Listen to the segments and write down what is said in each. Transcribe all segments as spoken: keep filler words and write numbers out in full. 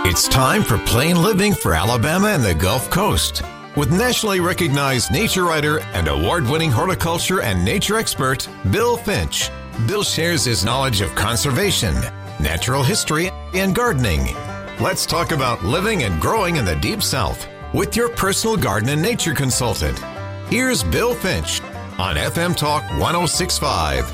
It's time for Plain Living for Alabama and the Gulf Coast. With nationally recognized nature writer and award-winning horticulture and nature expert, Bill Finch. Bill shares his knowledge of conservation, natural history, and gardening. Let's talk about living and growing in the Deep South with your personal garden and nature consultant. Here's Bill Finch on F M Talk one oh six point five.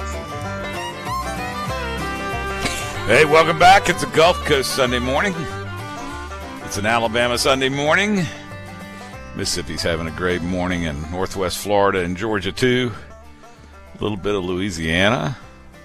Hey, welcome back. It's a Gulf Coast Sunday morning. It's an Alabama Sunday morning. Mississippi's having a great morning, in Northwest Florida and Georgia too. A little bit of Louisiana.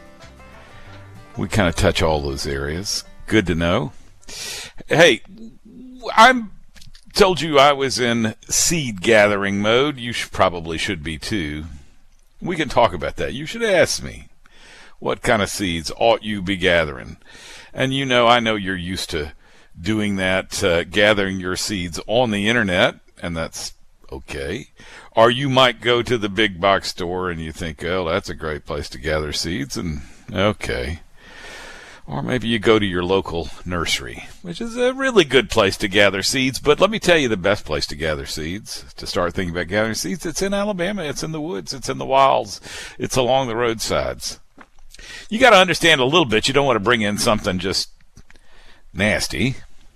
We kind of touch all those areas. Good to know. Hey, I told you I was in seed gathering mode. You should, probably should be too. We can talk about that. You should ask me, what kind of seeds ought you be gathering? And you know, I know you're used to doing that, uh, gathering your seeds on the internet, and that's okay. Or you might go to the big box store and you think, oh, that's a great place to gather seeds, and okay. Or maybe you go to your local nursery, which is a really good place to gather seeds. But let me tell you the best place to gather seeds, to start thinking about gathering seeds. It's in Alabama. It's in the woods. It's in the wilds. It's along the roadsides. You got to understand a little bit. You don't want to bring in something just nasty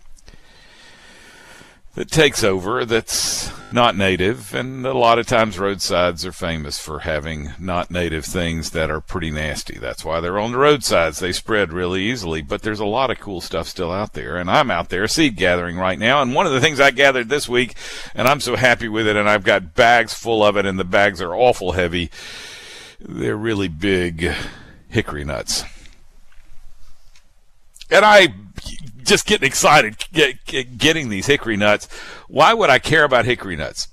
that takes over, that's not native. And a lot of times roadsides are famous for having not native things that are pretty nasty. That's why they're on the roadsides. They spread really easily. But there's a lot of cool stuff still out there. And I'm out there seed gathering right now. And one of the things I gathered this week, and I'm so happy with it, and I've got bags full of it, and the bags are awful heavy. They're really big hickory nuts. And I just getting excited get, get, getting these hickory nuts. Why would I care about hickory nuts?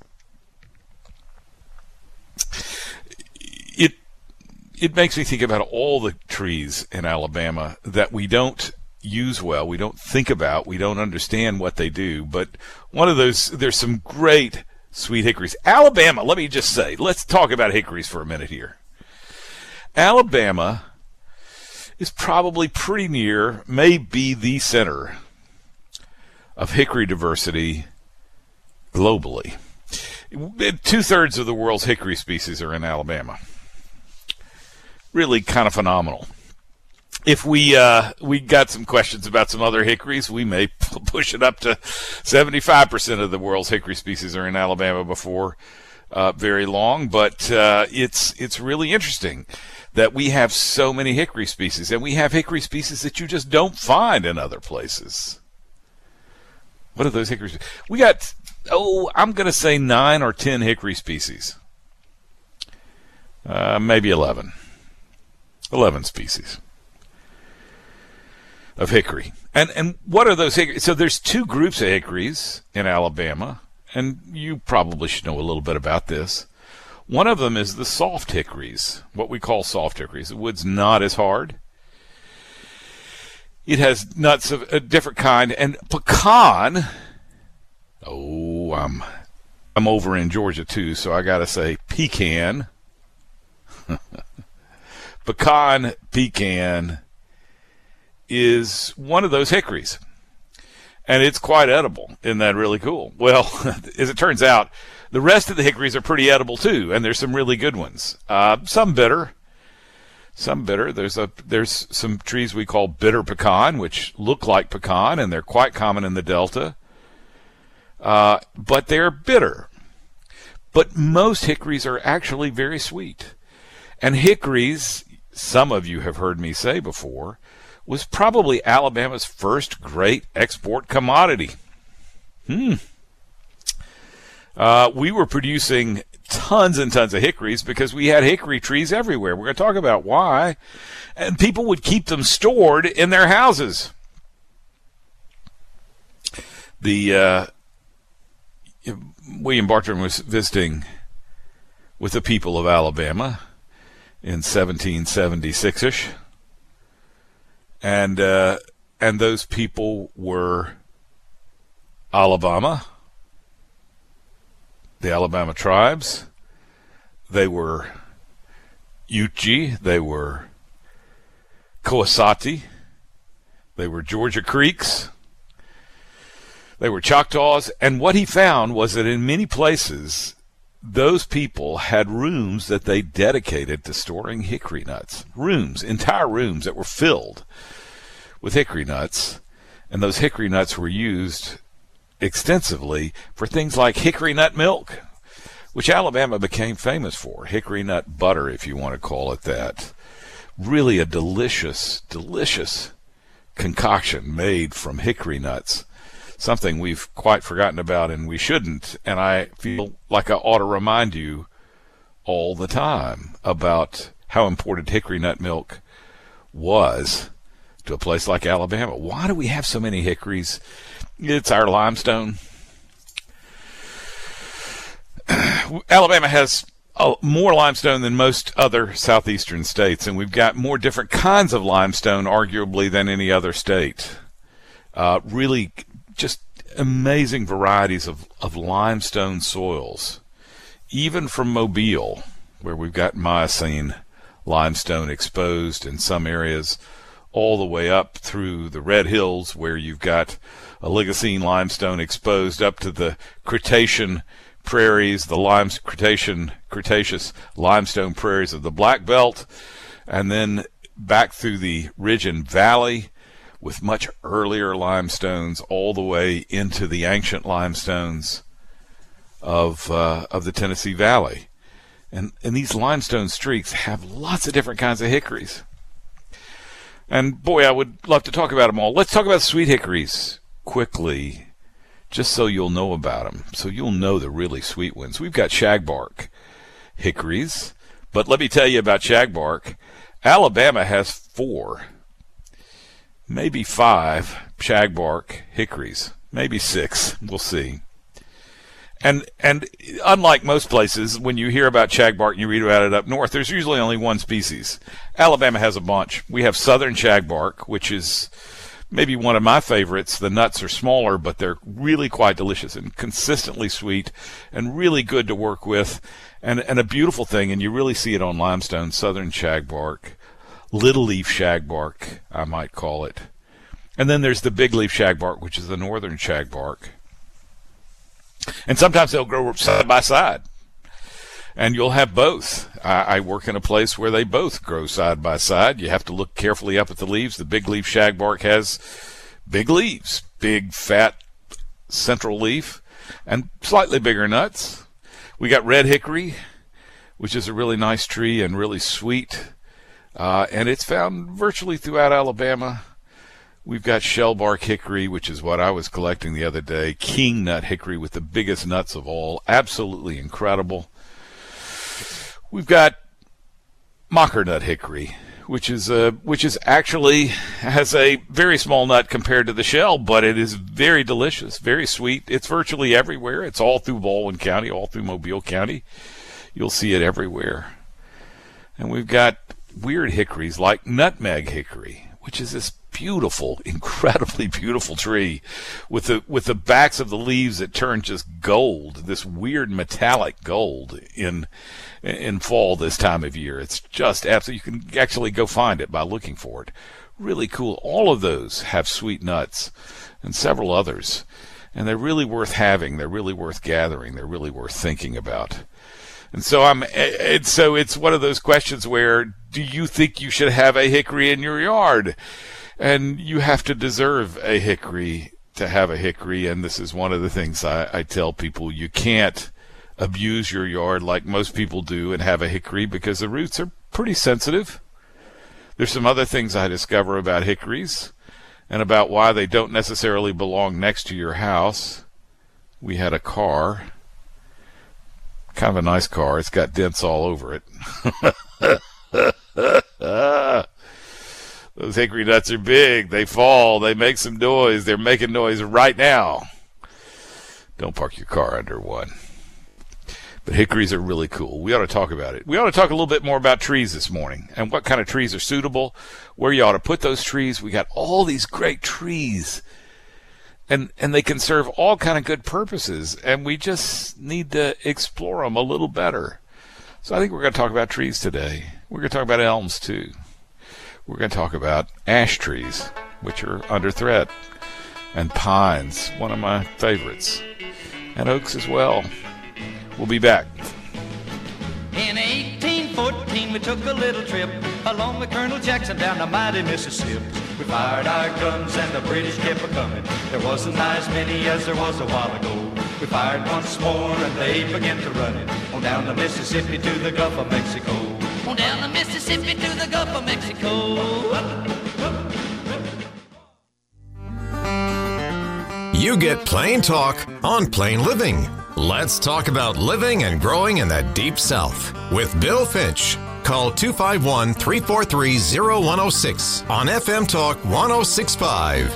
It it makes me think about all the trees in Alabama that we don't use well, we don't think about, we don't understand what they do. But one of those, there's some great sweet hickories. Alabama, let me just say, let's talk about hickories for a minute here. Alabama is probably pretty near, may be the center of hickory diversity globally. Two-thirds of the world's hickory species are in Alabama. Really kind of phenomenal. If we uh, we got some questions about some other hickories, we may p- push it up to seventy-five percent of the world's hickory species are in Alabama before uh, very long. But uh, it's it's really interesting that we have so many hickory species, and we have hickory species that you just don't find in other places. What are those hickory species? We got, oh, I'm going to say nine or ten hickory species. Uh, maybe eleven. eleven species of hickory. And and what are those hickories? So there's two groups of hickories in Alabama, and you probably should know a little bit about this. One of them is the soft hickories, what we call soft hickories. The wood's not as hard. It has nuts of a different kind. And pecan, oh, I'm, I'm over in Georgia too, so I got to say pecan. Pecan, pecan is one of those hickories. And it's quite edible. Isn't that really cool? Well, as it turns out, the rest of the hickories are pretty edible too, and there's some really good ones. Uh, some bitter, some bitter. There's a there's some trees we call bitter pecan, which look like pecan, and they're quite common in the Delta. Uh, but they're bitter. But most hickories are actually very sweet. And hickories, some of you have heard me say before, was probably Alabama's first great export commodity. Hmm. Uh, we were producing tons and tons of hickories because we had hickory trees everywhere. We're going to talk about why. And people would keep them stored in their houses. The uh, William Bartram was visiting with the people of Alabama in seventeen seventy-six-ish. And uh, and those people were Alabama, the Alabama tribes. They were Yuchi. They were Coasati. They were Georgia Creeks. They were Choctaws, and what he found was that in many places, those people had rooms that they dedicated to storing hickory nuts. Rooms, entire rooms that were filled with hickory nuts, and those hickory nuts were used extensively for things like hickory nut milk, which Alabama became famous for. Hickory nut butter, if you want to call it that. Really a delicious, delicious concoction made from hickory nuts. Something we've quite forgotten about, and we shouldn't. And I feel like I ought to remind you all the time about how important hickory nut milk was to a place like Alabama. Why do we have so many hickories? It's our limestone. Alabama has uh, more limestone than most other southeastern states, and we've got more different kinds of limestone, arguably, than any other state. Uh, really just amazing varieties of, of limestone soils, even from Mobile, where we've got Miocene limestone exposed in some areas, all the way up through the Red Hills, where you've got Oligocene limestone exposed up to the Cretaceous prairies, the lime, Cretaceous, Cretaceous limestone prairies of the Black Belt, and then back through the Ridge and Valley with much earlier limestones, all the way into the ancient limestones of uh, of the Tennessee Valley. And, and these limestone streaks have lots of different kinds of hickories. And boy, I would love to talk about them all. Let's talk about sweet hickories quickly, just so you'll know about them, so you'll know the really sweet ones. We've got shagbark hickories, but let me tell you about shagbark. Alabama has four, maybe five shagbark hickories, maybe six. We'll see. And and unlike most places, when you hear about shagbark and you read about it up north, there's usually only one species. Alabama has a bunch. We have southern shagbark, which is maybe one of my favorites. The nuts are smaller, but they're really quite delicious and consistently sweet and really good to work with. And, and a beautiful thing, and you really see it on limestone, southern shagbark, little leaf shagbark, I might call it. And then there's the big leaf shagbark, which is the northern shagbark. And sometimes they'll grow side by side, and you'll have both. I, I work in a place where they both grow side by side. You have to look carefully up at the leaves. The big leaf shagbark has big leaves, big, fat, central leaf, and slightly bigger nuts. We got red hickory, which is a really nice tree and really sweet, uh, and it's found virtually throughout Alabama. We've got shellbark hickory, which is what I was collecting the other day. King nut hickory with the biggest nuts of all. Absolutely incredible. We've got mocker nut hickory, which is a, which is actually has a very small nut compared to the shell, but it is very delicious, very sweet. It's virtually everywhere. It's all through Baldwin County, all through Mobile County. You'll see it everywhere. And we've got weird hickories like nutmeg hickory, which is this beautiful, incredibly beautiful tree with the with the backs of the leaves that turn just gold, this weird metallic gold in in fall this time of year. It's just absolutely, you can actually go find it by looking for it. Really cool. All of those have sweet nuts and several others, and they're really worth having. They're really worth gathering. They're really worth thinking about. And so I'm and so it's one of those questions where, do you think you should have a hickory in your yard? And you have to deserve a hickory to have a hickory, and this is one of the things I, I tell people. You can't abuse your yard like most people do and have a hickory, because the roots are pretty sensitive. There's some other things I discover about hickories and about why they don't necessarily belong next to your house. We had a car, kind of a nice car. It's got dents all over it. Those hickory nuts are big. They fall. They make some noise. They're making noise right now. Don't park your car under one. But hickories are really cool. We ought to talk about it. We ought to talk a little bit more about trees this morning and what kind of trees are suitable, where you ought to put those trees. We got all these great trees, and and they can serve all kind of good purposes, and we just need to explore them a little better. So I think we're going to talk about trees today. We're going to talk about elms too. We're going to talk about ash trees, which are under threat. and pines, one of my favorites, and oaks as well. We'll be back. In eighteen fourteen, we took a little trip along with Colonel Jackson down the mighty Mississippi. We fired our guns and the British kept a-coming. There wasn't as many as there was a while ago. We fired once more and they began to run it on down the Mississippi to the Gulf of Mexico. On down the Mississippi to the Gulf of Mexico. You get Plain Talk on Plain Living. Let's talk about living and growing in the Deep South with Bill Finch. Call two five one, three four three, zero one zero six on F M Talk one oh six point five.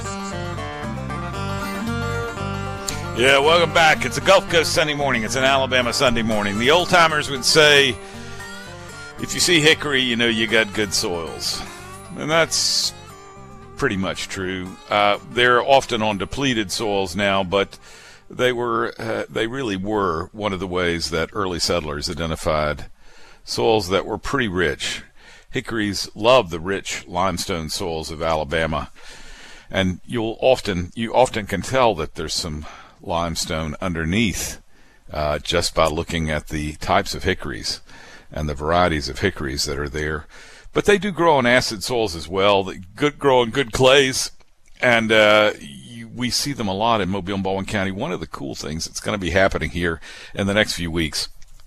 Yeah, welcome back. It's a Gulf Coast Sunday morning. It's an Alabama Sunday morning. The old-timers would say, if you see hickory, you know you got good soils. And that's pretty much true. Uh, they're often on depleted soils now, but they were uh, they really were one of the ways that early settlers identified soils that were pretty rich. Hickories love the rich limestone soils of Alabama, and you'll often you often can tell that there's some limestone underneath uh, just by looking at the types of hickories and the varieties of hickories that are there. But they do grow on acid soils as well. They good grow on good clays, and uh, you, we see them a lot in Mobile and Baldwin County. One of the cool things that's going to be happening here in the next few weeks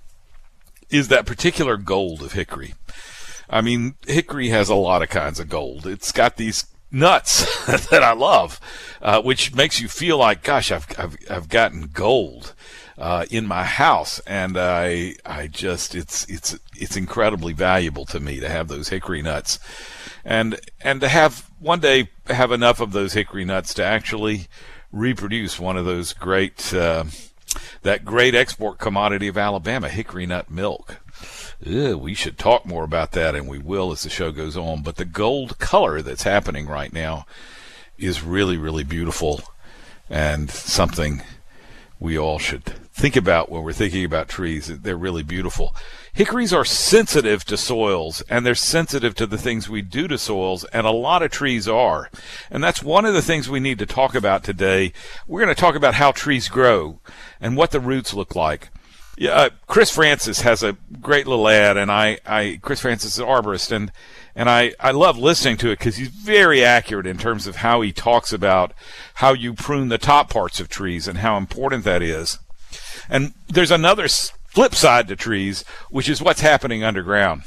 is that particular gold of hickory. I mean, hickory has a lot of kinds of gold. It's got these nuts that I love, uh, which makes you feel like, gosh, I've I've, I've gotten gold uh, in my house, and I I just it's it's it's incredibly valuable to me to have those hickory nuts, and and to have one day have enough of those hickory nuts to actually reproduce one of those great uh, that great export commodity of Alabama, hickory nut milk. Ew, we should talk more about that, and we will as the show goes on. But the gold color that's happening right now is really, really beautiful, and something we all should think about when we're thinking about trees. They're really beautiful. Hickories are sensitive to soils, and they're sensitive to the things we do to soils, and a lot of trees are. And that's one of the things we need to talk about today. We're going to talk about how trees grow and what the roots look like. Yeah, uh, Chris Francis has a great little ad, and I, I Chris Francis is an arborist, and and I, I love listening to it because he's very accurate in terms of how he talks about how you prune the top parts of trees and how important that is. And there's another flip side to trees, which is what's happening underground.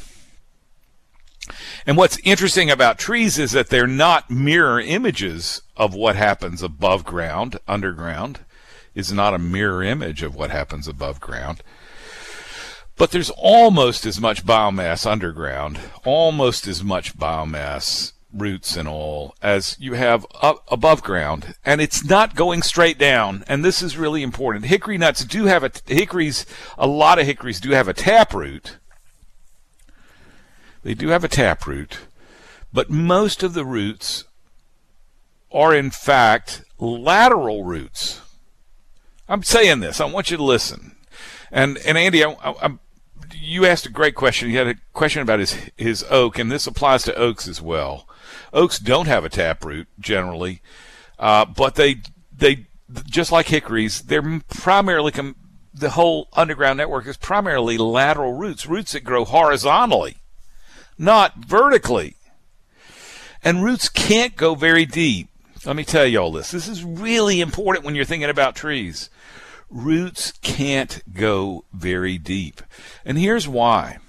And what's interesting about trees is that they're not mirror images of what happens above ground. Underground is not a mirror image of what happens above ground. But there's almost as much biomass underground, almost as much biomass, roots and all, as you have up above ground. And it's not going straight down. And this is really important. Hickory nuts do have a, hickories, a lot of hickories do have a taproot. They do have a taproot. But most of the roots are, in fact, lateral roots. I'm saying this. I want you to listen. And and Andy, I, I, you asked a great question. You had a question about his his oak, and this applies to oaks as well. Oaks don't have a taproot generally, uh, but they they just like hickories, they're primarily com- the whole underground network is primarily lateral roots, roots that grow horizontally, not vertically. And roots can't go very deep. Let me tell you all this. This is really important when you're thinking about trees. Roots can't go very deep. And here's why.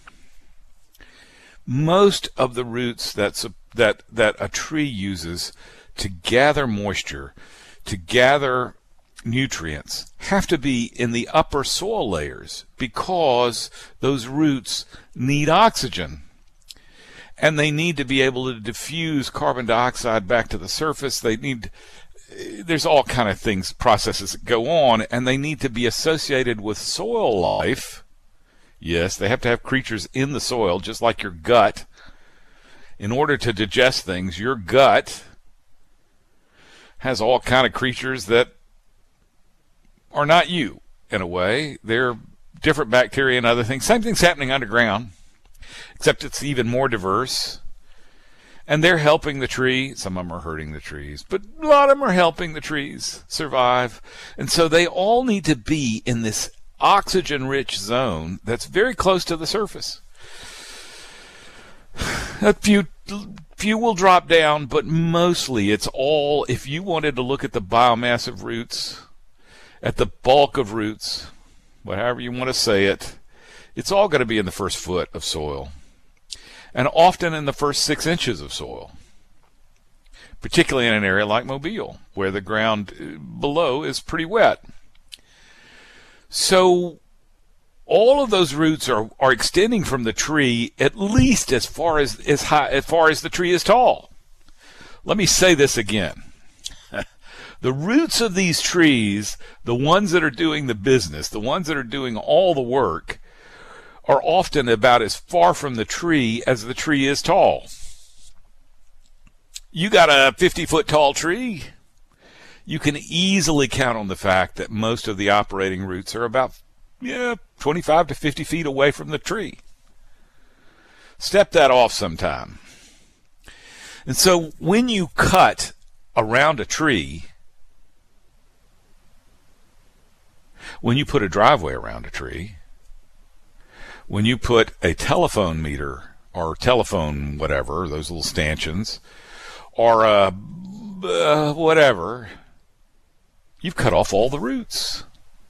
Most of the roots that's a, that that a tree uses to gather moisture, to gather nutrients, have to be in the upper soil layers because those roots need oxygen. And they need to be able to diffuse carbon dioxide back to the surface. They need, there's all kind of things, processes that go on, and they need to be associated with soil life. Yes, they have to have creatures in the soil, just like your gut. In order to digest things, your gut has all kind of creatures that are not you, in a way. They're different bacteria and other things. Same thing's happening underground, except it's even more diverse. And they're helping the tree. Some of them are hurting the trees, but a lot of them are helping the trees survive. And so they all need to be in this oxygen-rich zone that's very close to the surface. A few, few will drop down, but mostly it's all, if you wanted to look at the biomass of roots, at the bulk of roots, whatever you want to say it, it's all going to be in the first foot of soil. And often in the first six inches of soil, particularly in an area like Mobile, where the ground below is pretty wet. So all of those roots are, are extending from the tree at least as far as, as high, as far as the tree is tall. Let me say this again. The roots of these trees, the ones that are doing the business, the ones that are doing all the work, are often about as far from the tree as the tree is tall. You got a fifty-foot tall tree, you can easily count on the fact that most of the operating roots are about yeah, twenty-five to fifty feet away from the tree. Step that off sometime. And so when you cut around a tree, when you put a driveway around a tree, when you put a telephone meter or telephone whatever, those little stanchions, or a uh, whatever, you've cut off all the roots.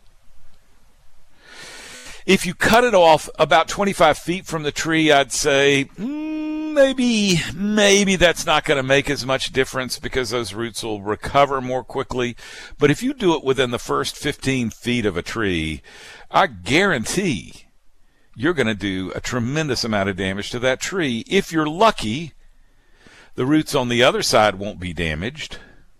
If you cut it off about twenty-five feet from the tree, I'd say mm, maybe maybe that's not going to make as much difference because those roots will recover more quickly. But if you do it within the first fifteen feet of a tree, I guarantee you're going to do a tremendous amount of damage to that tree. If you're lucky, the roots on the other side won't be damaged,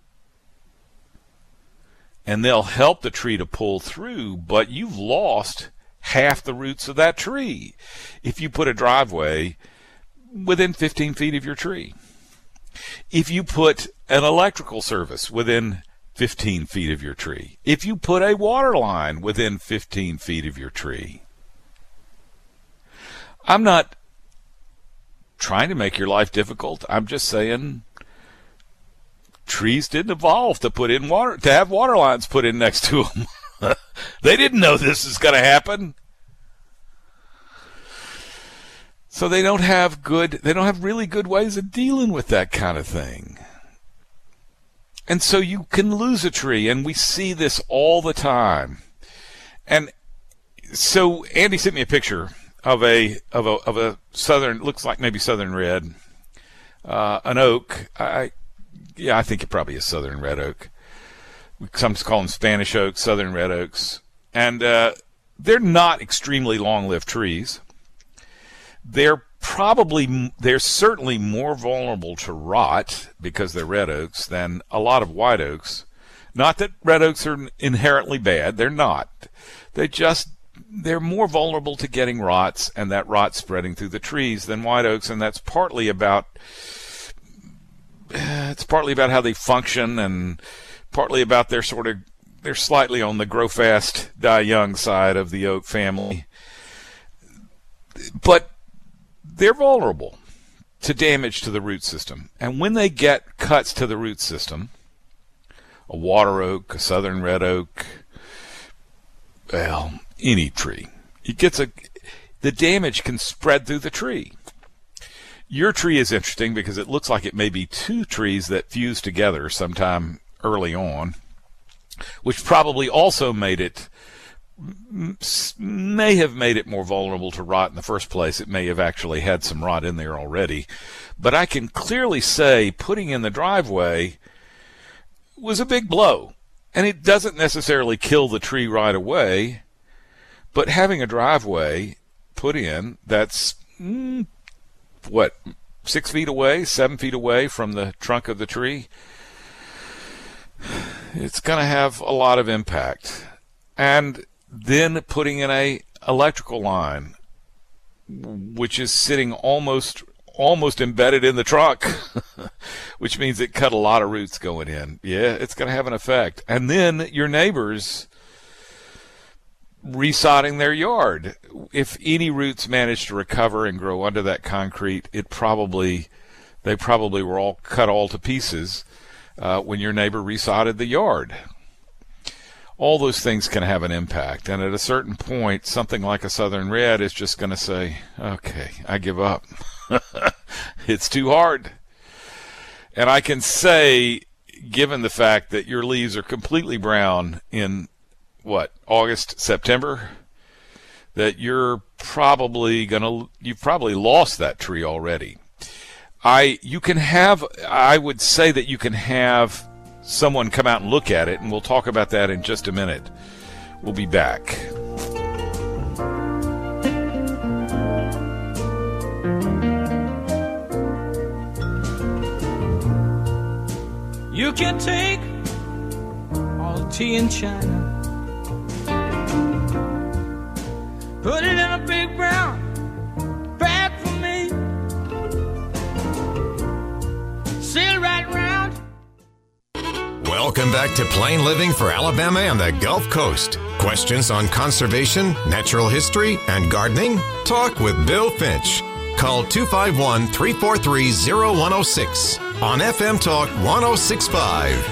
and they'll help the tree to pull through, but you've lost half the roots of that tree if you put a driveway within fifteen feet of your tree. If you put an electrical service within fifteen feet of your tree. If you put a water line within fifteen feet of your tree. I'm not trying to make your life difficult. I'm just saying trees didn't evolve to put in water, to have water lines put in next to them. They didn't know this is going to happen. So they don't have good, they don't have really good ways of dealing with that kind of thing. And so you can lose a tree, and we see this all the time. And so Andy sent me a picture of a of a of a southern, looks like maybe southern red, uh, an oak. I yeah, I think it probably is southern red oak. Some call them Spanish oaks, southern red oaks, and uh, they're not extremely long-lived trees. They're probably they're certainly more vulnerable to rot because they're red oaks than a lot of white oaks. Not that red oaks are inherently bad; they're not. They just they're more vulnerable to getting rots and that rot spreading through the trees than white oaks, and that's partly about it's partly about how they function and partly about their sort of they're slightly on the grow fast, die young side of the oak family. But they're vulnerable to damage to the root system. And when they get cuts to the root system, a water oak, a southern red oak, well, any tree, it gets a the damage can spread through the tree. Your tree is interesting because it looks like it may be two trees that fused together sometime early on, which probably also made it may have made it more vulnerable to rot in the first place. It may have actually had some rot in there already. But I can clearly say putting in the driveway was a big blow. And it doesn't necessarily kill the tree right away, but having a driveway put in that's, mm, what, six feet away, seven feet away from the trunk of the tree, it's going to have a lot of impact. And then putting in a electrical line, which is sitting almost almost embedded in the trunk, which means it cut a lot of roots going in. Yeah, it's going to have an effect. And then your neighbors resodding their yard. If any roots manage to recover and grow under that concrete, it probably they probably were all cut all to pieces uh, when your neighbor resodded the yard. All those things can have an impact, and at a certain point, something like a southern red is just going to say, okay, I give up. It's too hard. And I can say, given the fact that your leaves are completely brown in, what, August, September, that you're probably going to, you've probably lost that tree already. I, you can have, I would say that you can have someone come out and look at it, and we'll talk about that in just a minute. We'll be back. You can take all the tea in China, put it in a big brown bag for me, seal right round. Welcome back to Plain Living for Alabama and the Gulf Coast. Questions on conservation, natural history, and gardening? Talk with Bill Finch. Call two five one, three four three, zero one zero six on F M Talk one oh six point five.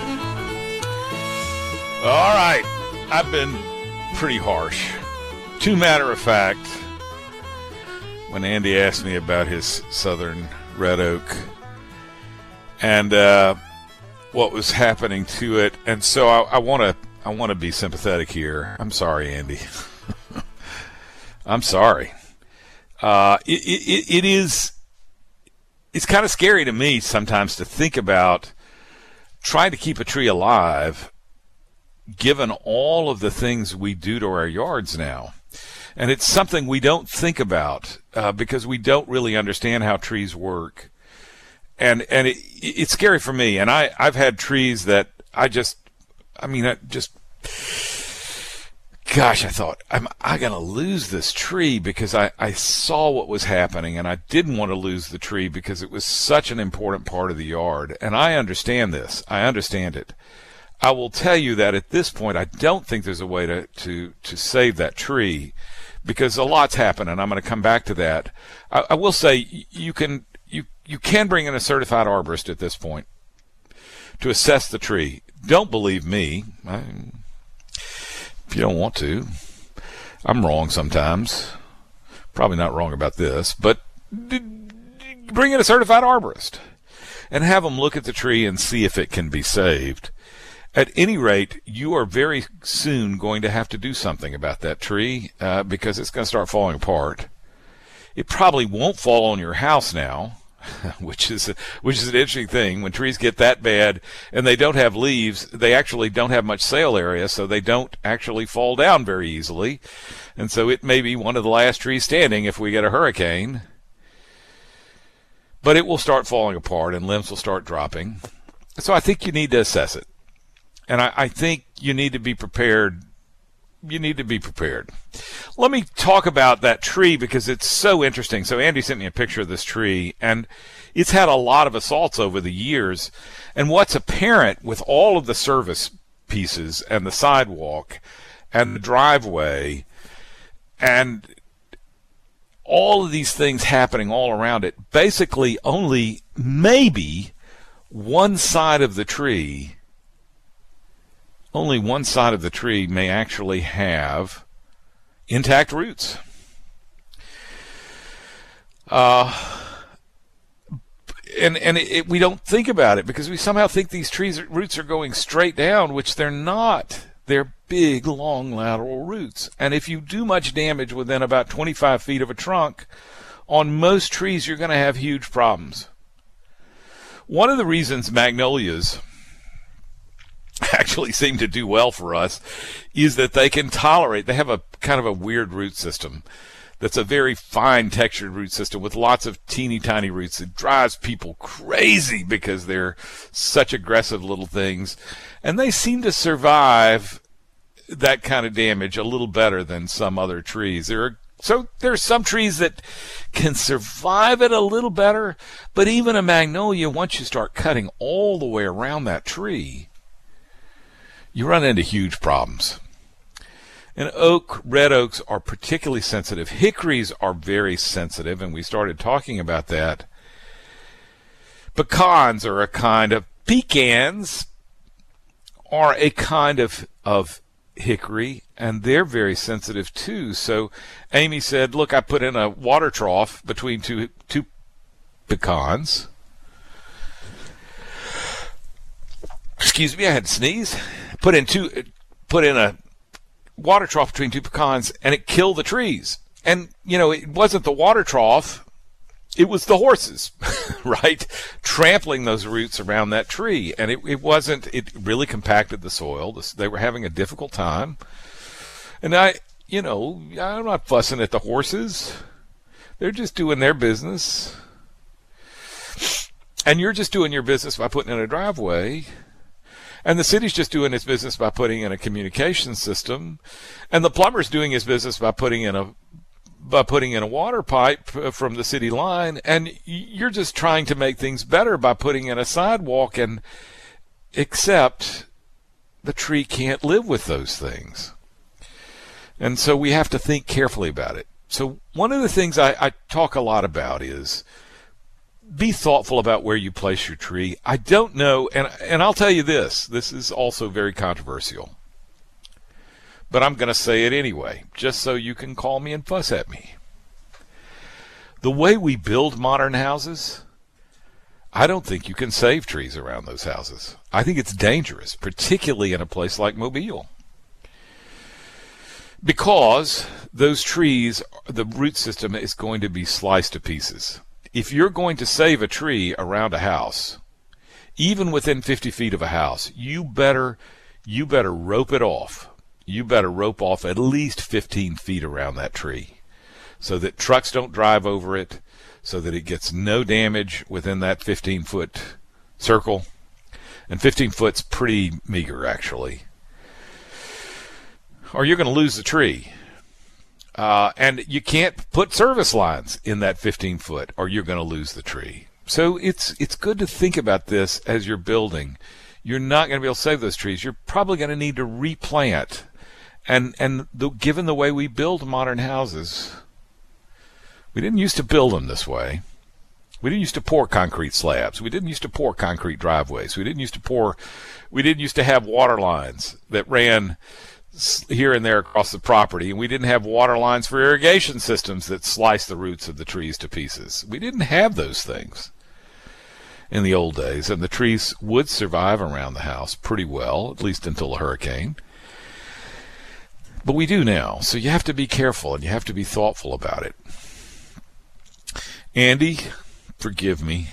All right. I've been pretty harsh. Too matter of fact, when Andy asked me about his southern red oak and uh, what was happening to it, and so I want to I want to be sympathetic here. I'm sorry, Andy. I'm sorry. Uh, it, it, it is, it's kind of scary to me sometimes to think about trying to keep a tree alive given all of the things we do to our yards now. And it's something we don't think about uh, because we don't really understand how trees work. And and it, it's scary for me. And I, I've had trees that I just, I mean, I just... Gosh, I thought, I'm I going to lose this tree because I, I saw what was happening, and I didn't want to lose the tree because it was such an important part of the yard. And I understand this. I understand it. I will tell you that at this point, I don't think there's a way to, to, to save that tree because a lot's happened, and I'm going to come back to that. I, I will say you can you, you can bring in a certified arborist at this point to assess the tree. Don't believe me. I, If you don't want to. I'm wrong sometimes. Probably not wrong about this, but bring in a certified arborist and have them look at the tree and see if it can be saved. At any rate, you are very soon going to have to do something about that tree uh, because it's going to start falling apart. It probably won't fall on your house now, which is a, which is an interesting thing. When trees get that bad and they don't have leaves, they actually don't have much sail area, so they don't actually fall down very easily. And so it may be one of the last trees standing if we get a hurricane. But it will start falling apart and limbs will start dropping. So I think you need to assess it. And I, I think you need to be prepared. You need to be prepared. Let me talk about that tree because it's so interesting. So Andy sent me a picture of this tree, and it's had a lot of assaults over the years. And what's apparent with all of the service pieces and the sidewalk and the driveway and all of these things happening all around it, basically only maybe one side of the tree Only one side of the tree may actually have intact roots. Uh, and and it, it, we don't think about it because we somehow think these trees' roots are going straight down, which they're not. They're big, long lateral roots. And if you do much damage within about twenty-five feet of a trunk, on most trees you're going to have huge problems. One of the reasons magnolias actually seem to do well for us is that they can tolerate, they have a kind of a weird root system that's a very fine textured root system with lots of teeny tiny roots. It drives people crazy because they're such aggressive little things, and they seem to survive that kind of damage a little better than some other trees. There are So there's some trees that can survive it a little better, but even a magnolia, once you start cutting all the way around that tree, you run into huge problems. And oak, red oaks are particularly sensitive. Hickories are very sensitive, and we started talking about that. Pecans are a kind of, pecans are a kind of, of hickory, and they're very sensitive too. So Amy said, look, I put in a water trough between two two pecans. Excuse me, I had to sneeze. Put in two, put in a water trough between two pecans, and it killed the trees. And, you know, it wasn't the water trough, it was the horses, right? Trampling those roots around that tree. And it, it wasn't, it really compacted the soil. This, they were having a difficult time. And I, you know, I'm not fussing at the horses. They're just doing their business. And you're just doing your business by putting in a driveway. And the city's just doing its business by putting in a communication system. And the plumber's doing his business by putting in a by putting in a water pipe from the city line. And you're just trying to make things better by putting in a sidewalk. And except the tree can't live with those things. And so we have to think carefully about it. So one of the things I, I talk a lot about is be thoughtful about where you place your tree. I don't know, and and I'll tell you this, this is also very controversial. But I'm going to say it anyway, just so you can call me and fuss at me. The way we build modern houses, I don't think you can save trees around those houses. I think it's dangerous, particularly in a place like Mobile. Because those trees, the root system is going to be sliced to pieces. If you're going to save a tree around a house, even within fifty feet of a house, you better you better rope it off. You better rope off at least fifteen feet around that tree so that trucks don't drive over it, so that it gets no damage within that fifteen-foot circle. And fifteen foot's pretty meager, actually. Or you're going to lose the tree. Uh, and you can't put service lines in that fifteen foot or you're going to lose the tree. So it's it's good to think about this as you're building. You're not going to be able to save those trees. You're probably going to need to replant. And and the, given the way we build modern houses, we didn't used to build them this way. We didn't used to pour concrete slabs. We didn't used to pour concrete driveways. We didn't used to pour, we didn't used to have water lines that ran here and there across the property, and we didn't have water lines for irrigation systems that sliced the roots of the trees to pieces. We didn't have those things in the old days, and the trees would survive around the house pretty well, at least until a hurricane. But we do now, so you have to be careful and you have to be thoughtful about it. Andy, forgive me.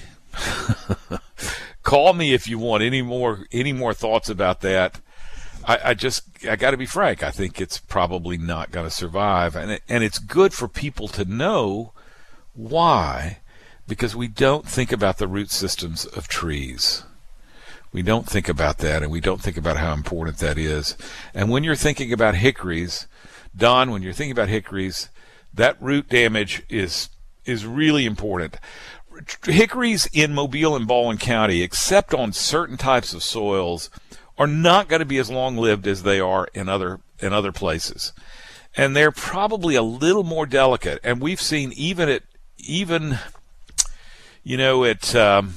Call me if you want any more any more thoughts about that. I, I just, I got to be frank. I think it's probably not going to survive. And, it, and it's good for people to know why, because we don't think about the root systems of trees. We don't think about that, and we don't think about how important that is. And when you're thinking about hickories, Don, when you're thinking about hickories, that root damage is is really important. Hickories in Mobile and Baldwin County, except on certain types of soils, are not going to be as long-lived as they are in other in other places, and they're probably a little more delicate. And we've seen even at even, you know, at um,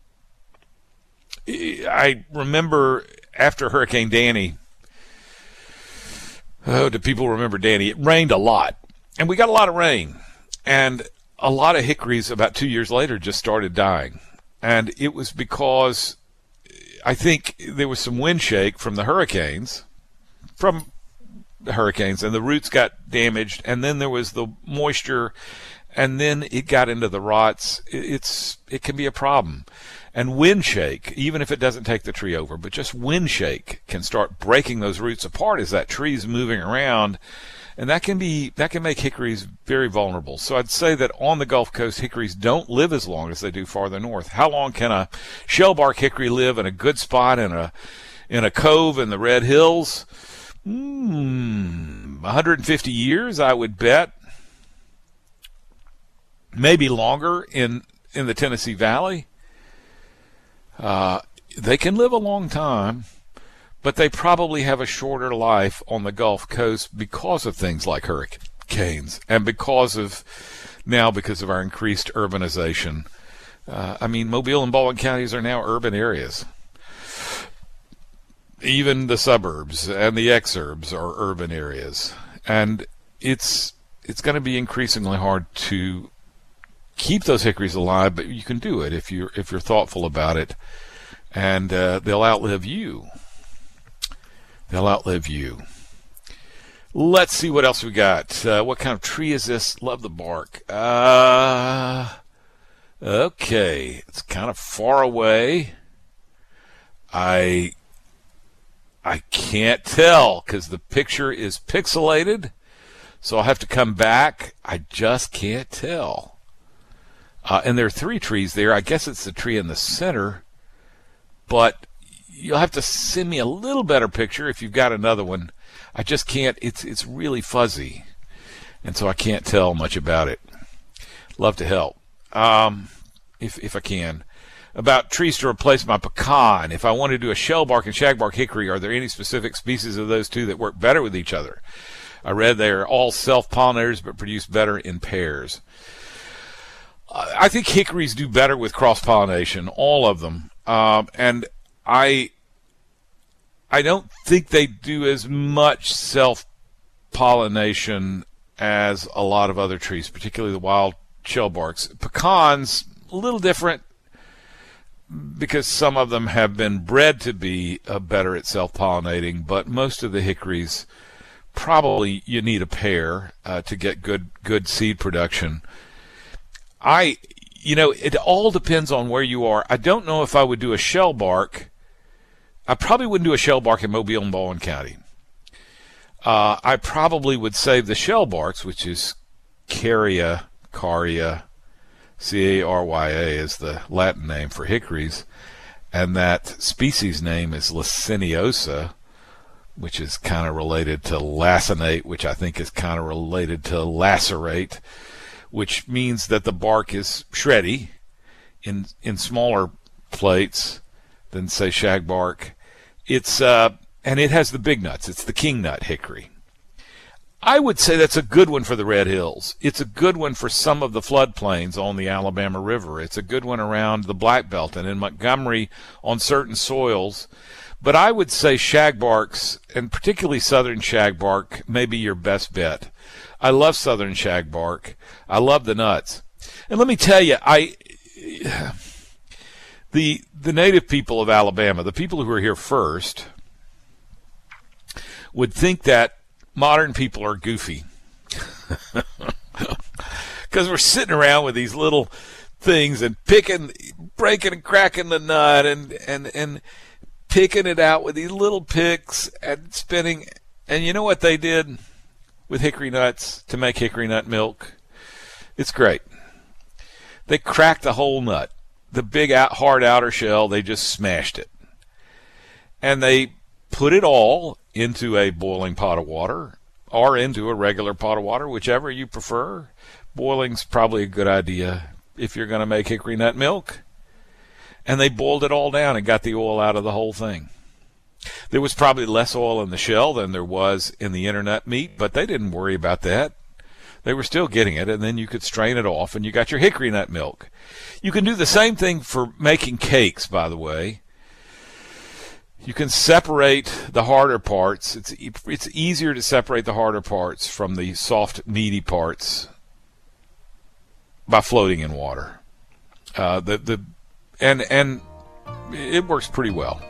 I remember after Hurricane Danny. Oh, do people remember Danny? It rained a lot, and we got a lot of rain, and a lot of hickories about two years later just started dying, and it was because I think there was some wind shake from the hurricanes, from the hurricanes, and the roots got damaged, and then there was the moisture, and then it got into the rots. It's it can be a problem. And wind shake, even if it doesn't take the tree over, but just wind shake can start breaking those roots apart as that tree's moving around, and that can be that can make hickories very vulnerable. So I'd say that on the Gulf Coast, hickories don't live as long as they do farther north. How long can a shellbark hickory live in a good spot in a in a cove in the Red Hills? Hmm, one hundred fifty years, I would bet. Maybe longer in in the Tennessee Valley. Uh, they can live a long time, but they probably have a shorter life on the Gulf Coast because of things like hurricanes and because of now because of our increased urbanization Uh, I mean, Mobile and Baldwin counties are now urban areas. Even the suburbs and the exurbs are urban areas. And it's it's going to be increasingly hard to keep those hickories alive, but you can do it if you're, if you're thoughtful about it. And uh, they'll outlive you. They'll outlive you. Let's see what else we got. Uh, what kind of tree is this? Love the bark. Uh, okay. It's kind of far away. I I can't tell because the picture is pixelated. So I'll have to come back. I just can't tell. Uh, and there are three trees there. I guess it's the tree in the center. But you'll have to send me a little better picture if you've got another one. I just can't. It's it's really fuzzy. And so I can't tell much about it. Love to help. Um, if if I can. About trees to replace my pecan. If I want to do a shellbark and shagbark hickory, are there any specific species of those two that work better with each other? I read they are all self-pollinators but produce better in pairs. I think hickories do better with cross-pollination, all of them. Um, and I I don't think they do as much self-pollination as a lot of other trees, particularly the wild shellbarks. Pecans, a little different because some of them have been bred to be uh, better at self-pollinating, but most of the hickories, probably you need a pair uh, to get good good seed production. I, you know, it all depends on where you are. I don't know if I would do a shellbark. I probably wouldn't do a shellbark in Mobile and Baldwin County. Uh, I probably would save the shellbarks, which is Carya, Carya, C A R Y A is the Latin name for hickories, and that species name is Lacinosa, which is kind of related to lacinate, which I think is kind of related to lacerate, which means that the bark is shreddy in in smaller plates than, say, shagbark. It's uh, and it has the big nuts. It's the king nut hickory. I would say that's a good one for the Red Hills. It's a good one for some of the floodplains on the Alabama River. It's a good one around the Black Belt and in Montgomery on certain soils. But I would say shagbarks, and particularly southern shagbark, may be your best bet. I love southern shagbark. I love the nuts. And let me tell you, I the the native people of Alabama, the people who are here first, would think that modern people are goofy. Because we're sitting around with these little things and picking, breaking and cracking the nut and, and, and picking it out with these little picks and spinning. And you know what they did with hickory nuts to make hickory nut milk? It's great. They cracked the whole nut. The big out, hard outer shell, they just smashed it. And they put it all into a boiling pot of water or into a regular pot of water, whichever you prefer. Boiling's probably a good idea if you're going to make hickory nut milk. And they boiled it all down and got the oil out of the whole thing. There was probably less oil in the shell than there was in the inner nut meat, but they didn't worry about that. They were still getting it, and then you could strain it off, and you got your hickory nut milk. You can do the same thing for making cakes, by the way. You can separate the harder parts. It's it's easier to separate the harder parts from the soft, meaty parts by floating in water. Uh, the the and and it works pretty well.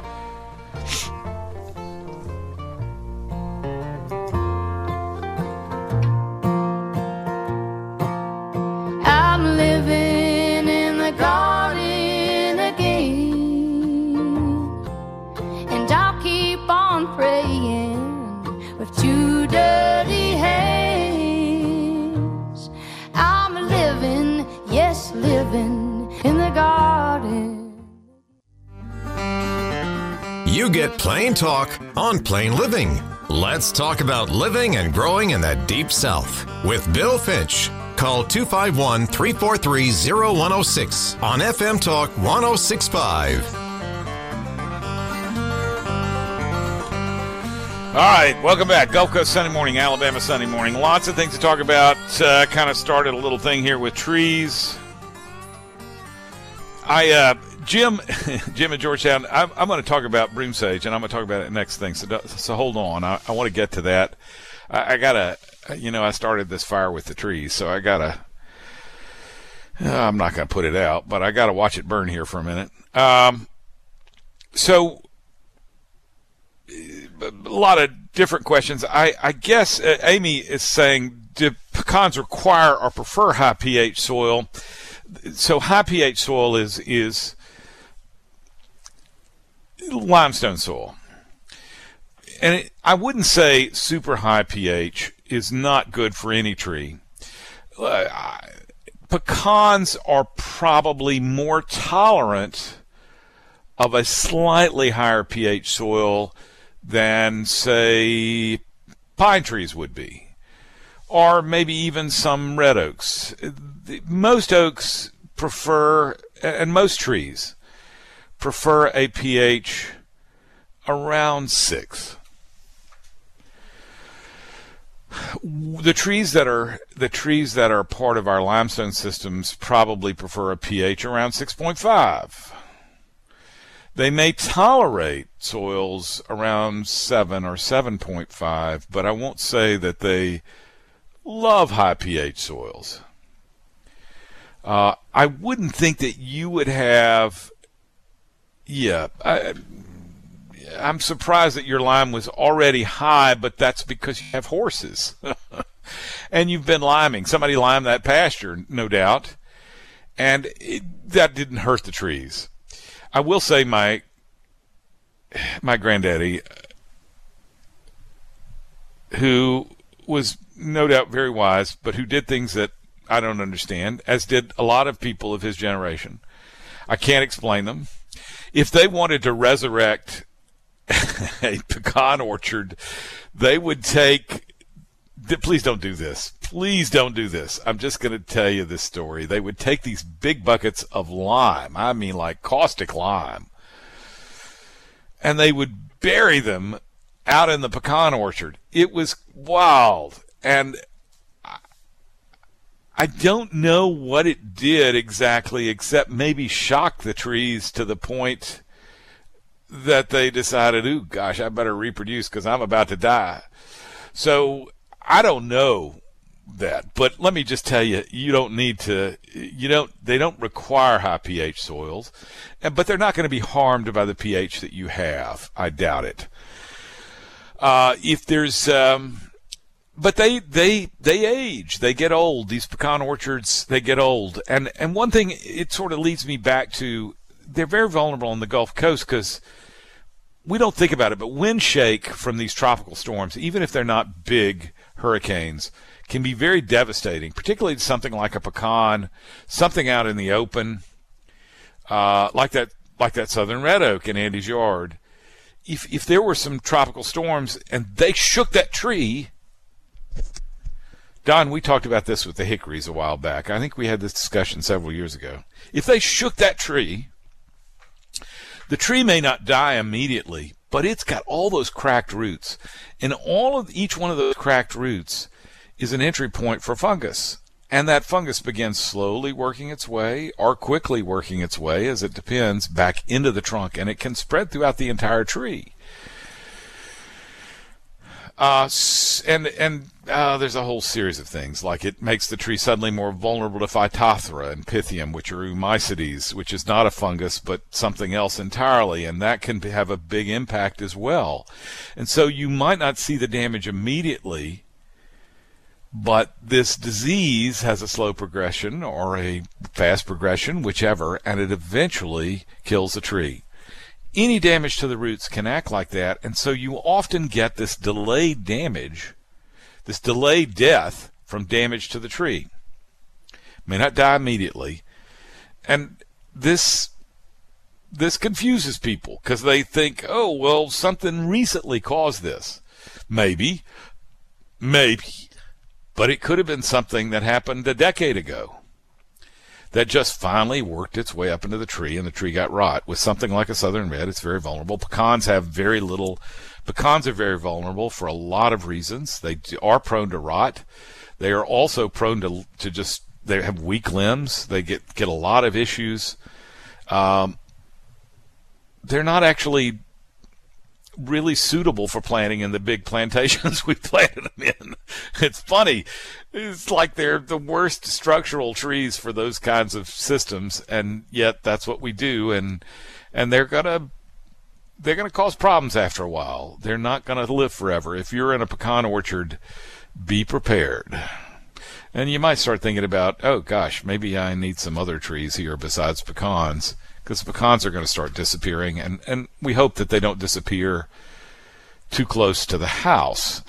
I'm living in the garden again, and I'll keep on praying with two dirty hands. I'm living, yes, living in the garden. You get Plain Talk on Plain Living. Let's talk about living and growing in the Deep South with Bill Finch. Call two five one, three four three, zero one zero six on F M Talk one oh six point five. All right, welcome back. Gulf Coast Sunday Morning, Alabama Sunday Morning. Lots of things to talk about. Uh, kind of started a little thing here with trees. I uh, Jim, Jim in Georgetown. I'm, I'm going to talk about broom sage, and I'm going to talk about it next thing. So, so hold on. I, I want to get to that. I, I gotta, you know, I started this fire with the trees, so I gotta. Uh, I'm not going to put it out, but I got to watch it burn here for a minute. Um, so, a lot of different questions. I, I guess uh, Amy is saying, do pecans require or prefer high pH soil? So high pH soil is is limestone soil. And it, I wouldn't say super high pH is not good for any tree. Uh, I, Pecans are probably more tolerant of a slightly higher pH soil than, say, pine trees would be, or maybe even some red oaks. Most oaks prefer, and most trees prefer a pH around six. The trees that are the trees that are part of our limestone systems probably prefer a pH around six point five. They may tolerate soils around seven or seven point five, but I won't say that they love high pH soils. Uh, I wouldn't think that you would have. Yeah, I, I'm surprised that your lime was already high, but that's because you have horses. And you've been liming. Somebody limed that pasture, no doubt. And it, that didn't hurt the trees. I will say my my granddaddy, who was no doubt very wise, but who did things that I don't understand, as did a lot of people of his generation. I can't explain them. If they wanted to resurrect a pecan orchard, they would take, please don't do this. Please don't do this. I'm just going to tell you this story. They would take these big buckets of lime, I mean like caustic lime, and they would bury them out in the pecan orchard. It was wild. And I, I don't know what it did exactly, except maybe shock the trees to the point that they decided, ooh, gosh, I better reproduce because I'm about to die. So I don't know that, but let me just tell you, you don't need to, you don't, they don't require high pH soils, and, but they're not going to be harmed by the pH that you have. I doubt it. Uh, if there's, um, but they, they, they age, they get old. These pecan orchards, they get old. And, and one thing, it sort of leads me back to, they're very vulnerable on the Gulf Coast because we don't think about it, but wind shake from these tropical storms, even if they're not big hurricanes, can be very devastating, particularly something like a pecan, something out in the open, uh, like that like that southern red oak in Andy's yard. If if there were some tropical storms and they shook that tree, Don, we talked about this with the hickories a while back. I think we had this discussion several years ago. If they shook that tree, the tree may not die immediately, but it's got all those cracked roots. And all of each one of those cracked roots is an entry point for fungus. And that fungus begins slowly working its way or quickly working its way, as it depends, back into the trunk. And it can spread throughout the entire tree. Uh, and and uh, there's a whole series of things, like it makes the tree suddenly more vulnerable to Phytophthora and Pythium, which are Oomycetes, which is not a fungus but something else entirely, and that can have a big impact as well. And so you might not see the damage immediately, but this disease has a slow progression or a fast progression, whichever, and it eventually kills the tree. Any damage to the roots can act like that, and so you often get this delayed damage, this delayed death from damage to the tree. May not die immediately, and this this confuses people because they think, oh, well, something recently caused this. Maybe, maybe, but it could have been something that happened a decade ago that just finally worked its way up into the tree, and the tree got rot. With something like a southern red, it's very vulnerable. Pecans have very little. Pecans are very vulnerable for a lot of reasons. They are prone to rot. They are also prone to to just, they have weak limbs. They get, get a lot of issues um, they're not actually really suitable for planting in the big plantations we planted them in. It's funny. It's like they're the worst structural trees for those kinds of systems, and yet that's what we do, and and they're gonna they're gonna cause problems after a while. They're not gonna live forever. If you're in a pecan orchard, be prepared. And you might start thinking about, oh gosh, maybe I need some other trees here besides pecans, because pecans are going to start disappearing, and, and we hope that they don't disappear too close to the house.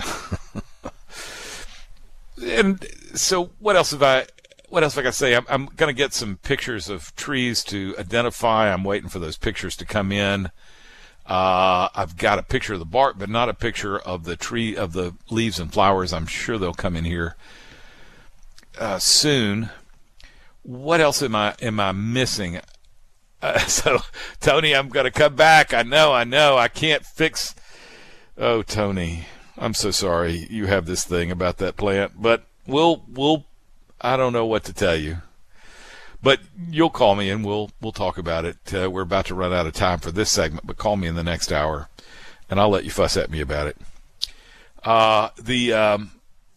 And so what else have I what else have I got to say? I'm, I'm going to get some pictures of trees to identify. I'm waiting for those pictures to come in. Uh, I've got a picture of the bark, but not a picture of the tree, of the leaves and flowers. I'm sure they'll come in here uh, soon. What else am I am I missing? Uh, so, Tony, I'm going to come back. I know, I know. I can't fix. Oh, Tony, I'm so sorry you have this thing about that plant, but we'll we'll. I don't know what to tell you. But you'll call me and we'll we'll talk about it. Uh, we're about to run out of time for this segment, but call me in the next hour, and I'll let you fuss at me about it. Uh, the um,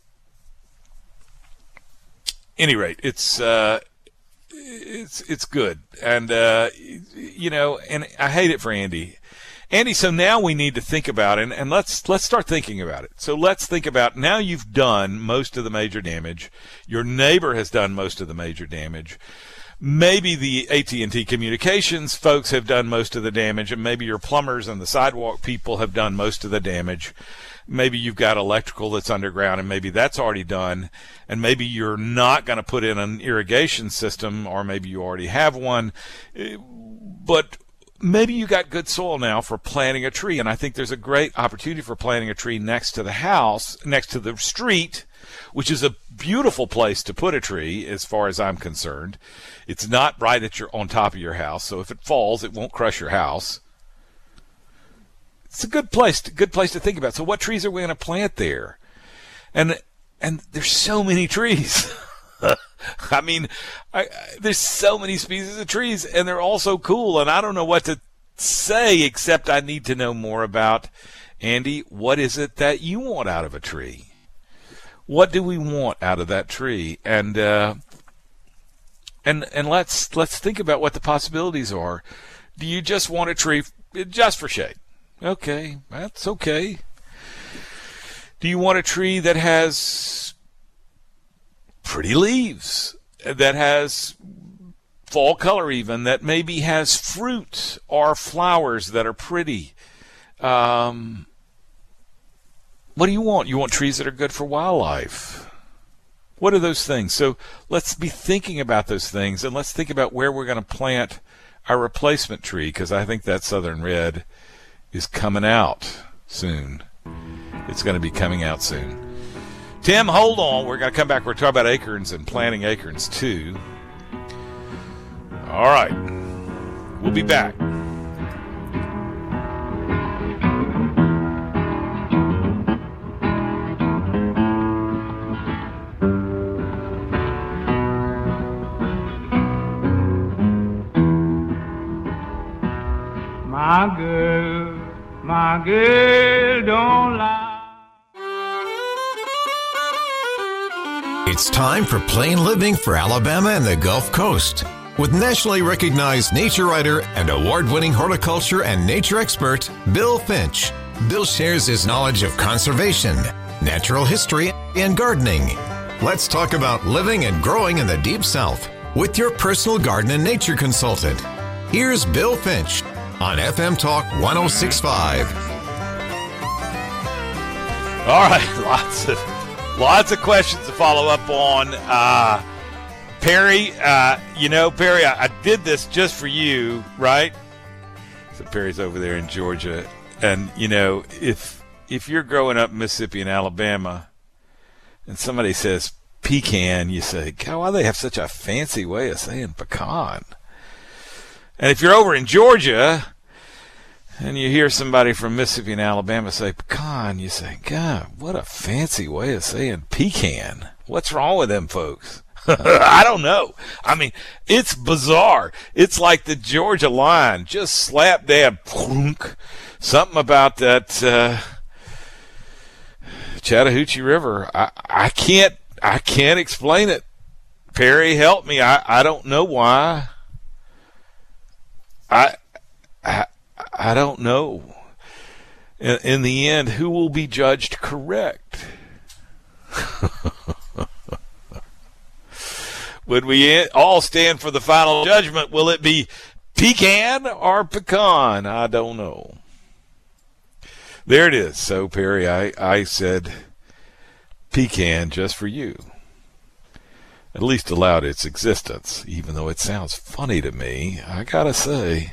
any rate, it's uh, it's it's good, and uh, you know, and I hate it for Andy. Andy, so now we need to think about it, and, and let's let's start thinking about it. So let's think about, now you've done most of the major damage. Your neighbor has done most of the major damage. Maybe the A T and T communications folks have done most of the damage, and maybe your plumbers and the sidewalk people have done most of the damage. Maybe you've got electrical that's underground, and maybe that's already done. And maybe you're not going to put in an irrigation system, or maybe you already have one. But maybe you got good soil now for planting a tree, and I think there's a great opportunity for planting a tree next to the house, next to the street, which is a beautiful place to put a tree as far as I'm concerned. It's not right at your on top of your house, so if it falls, it won't crush your house. It's a good place, to, good place to think about. So what trees are we going to plant there? And and there's so many trees. I mean, I, I, there's so many species of trees, and they're all so cool, and I don't know what to say except I need to know more about, Andy, what is it that you want out of a tree? What do we want out of that tree? And uh, and and let's let's think about what the possibilities are. Do you just want a tree just for shade? Okay, that's okay. Do you want a tree that has pretty leaves, that has fall color even, that maybe has fruit or flowers that are pretty? Um, what do you want? You want trees that are good for wildlife. What are those things? So let's be thinking about those things, and let's think about where we're going to plant our replacement tree, because I think that Southern Red is coming out soon. It's going to be coming out soon. Tim, hold on. We're going to come back. We're talking about acorns and planting acorns, too. All right. We'll be back. My girl, my girl don't lie. It's time for Plain Living for Alabama and the Gulf Coast with nationally recognized nature writer and award-winning horticulture and nature expert, Bill Finch. Bill shares his knowledge of conservation, natural history, and gardening. Let's talk about living and growing in the Deep South with your personal garden and nature consultant. Here's Bill Finch on F M Talk one oh six point five. All right, lots of lots of questions to follow up on. Uh, Perry, uh, you know, Perry, I, I did this just for you, right? So Perry's over there in Georgia, and you know, if if you're growing up in Mississippi and Alabama, and somebody says pecan, you say, God, why do they have such a fancy way of saying pecan? And if you're over in Georgia and you hear somebody from Mississippi and Alabama say pecan, you say, God, what a fancy way of saying pecan. What's wrong with them folks? I don't know. I mean, it's bizarre. It's like the Georgia line, just slap dab, plunk. Something about that uh, Chattahoochee River. I, I can't. I can't explain it. Perry, help me. I, I don't know why. I I, I don't know. In, in the end, who will be judged correct? Would we all stand for the final judgment? Will it be pecan or pecan? I don't know. There it is. So, Perry, I, I said pecan just for you. At least allowed its existence, even though it sounds funny to me, I gotta say.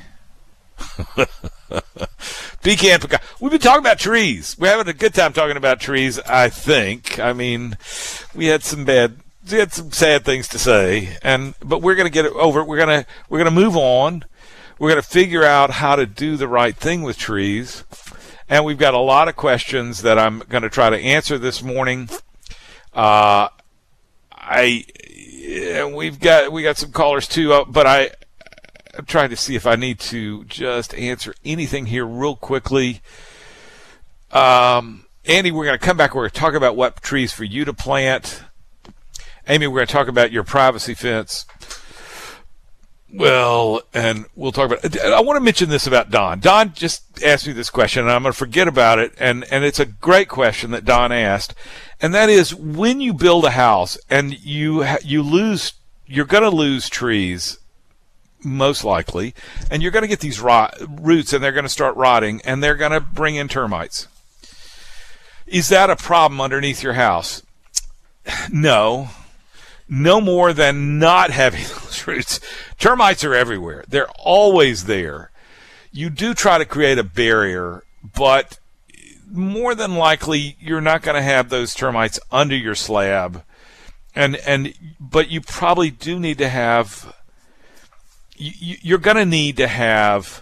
Pecan, pecan. We've been talking about trees. We're having a good time talking about trees, I think. I mean, we had some bad, we had some sad things to say, and but we're gonna get it over it. We're gonna we're gonna move on. We're gonna figure out how to do the right thing with trees, and we've got a lot of questions that I'm gonna try to answer this morning. Uh, I and we've got we got some callers too, uh, but I. I'm trying to see if I need to just answer anything here real quickly. Um, Andy, we're going to come back. We're going to talk about what trees for you to plant. Amy, we're going to talk about your privacy fence. Well, and we'll talk about I want to mention this about Don. Don just asked me this question, and I'm going to forget about it. And, and it's a great question that Don asked. And that is, when you build a house and you you lose, you're going to lose trees, most likely, and you're going to get these rot, roots, and they're going to start rotting, and they're going to bring in termites. Is that a problem underneath your house? No. No more than not having those roots. Termites are everywhere. They're always there. You do try to create a barrier, but more than likely you're not going to have those termites under your slab. And and but you probably do need to have You, you're going to need to have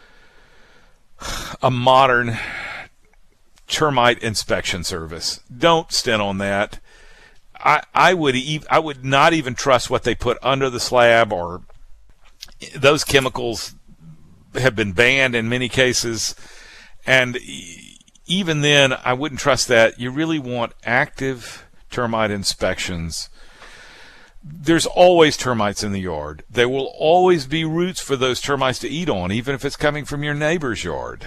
a modern termite inspection service. Don't stint on that. I, I would e- I would not even trust what they put under the slab, or those chemicals have been banned in many cases. And even then, I wouldn't trust that. You really want active termite inspections. There's always termites in the yard. There will always be roots for those termites to eat on, even if it's coming from your neighbor's yard.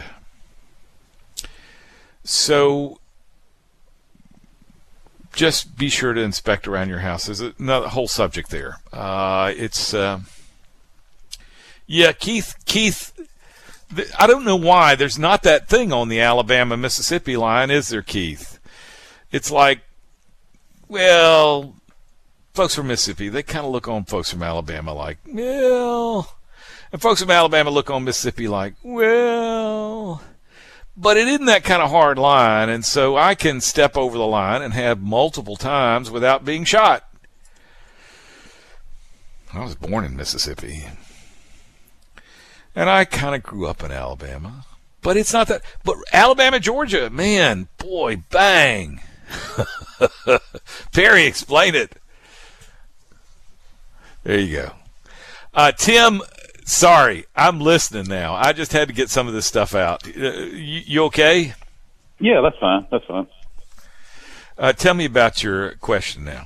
So just be sure to inspect around your house. There's another whole subject there. Uh, it's, uh, yeah, Keith, Keith, th- I don't know why there's not that thing on the Alabama-Mississippi line, is there, Keith? It's like, well, folks from Mississippi, they kind of look on folks from Alabama like, well, and folks from Alabama look on Mississippi like, well, but it isn't that kind of hard line, and so I can step over the line and have multiple times without being shot. I was born in Mississippi, and I kind of grew up in Alabama, but it's not that, but Alabama, Georgia, man, boy, bang. Perry, explain it. There you go. Uh, Tim, sorry, I'm listening now. I just had to get some of this stuff out. Uh, you, you okay? Yeah, that's fine. That's fine. Uh, tell me about your question now.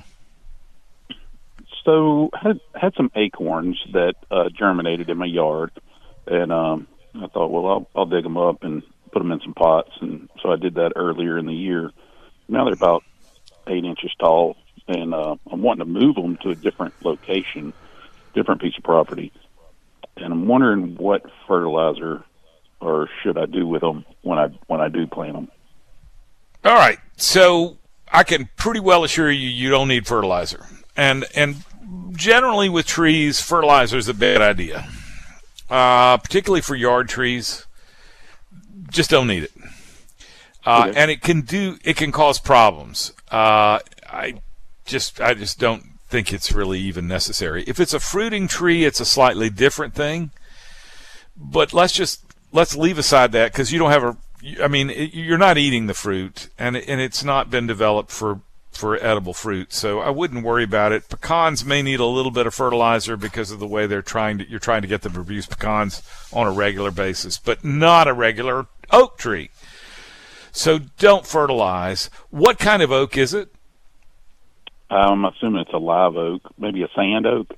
So had had some acorns that uh, germinated in my yard, and um, I thought, well, I'll, I'll dig them up and put them in some pots, and so I did that earlier in the year. Now they're about eight inches tall, and uh, I'm wanting to move them to a different location, different piece of property. And I'm wondering what fertilizer or should I do with them when I when I do plant them. All right, so I can pretty well assure you you don't need fertilizer. And and generally with trees, fertilizer is a bad idea, uh, particularly for yard trees. Just don't need it. Uh, okay. And it can do it can cause problems. Uh, I just I just don't think it's really even necessary. If it's a fruiting tree, it's a slightly different thing. But let's just let's leave aside that, because you don't have a. I mean, it, you're not eating the fruit, and and it's not been developed for for edible fruit. So I wouldn't worry about it. Pecans may need a little bit of fertilizer because of the way they're trying to, you're trying to get them to produce pecans on a regular basis, but not a regular oak tree. So don't fertilize. What kind of oak is it? I'm assuming it's a live oak, maybe a sand oak.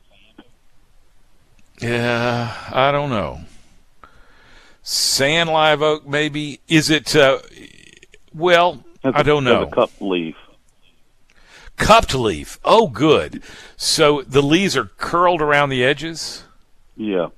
Yeah, I don't know. Sand live oak, maybe. Is it, uh, well, It's I don't a, know. It's a cupped leaf. Cupped leaf. Oh, good. So the leaves are curled around the edges? Yeah.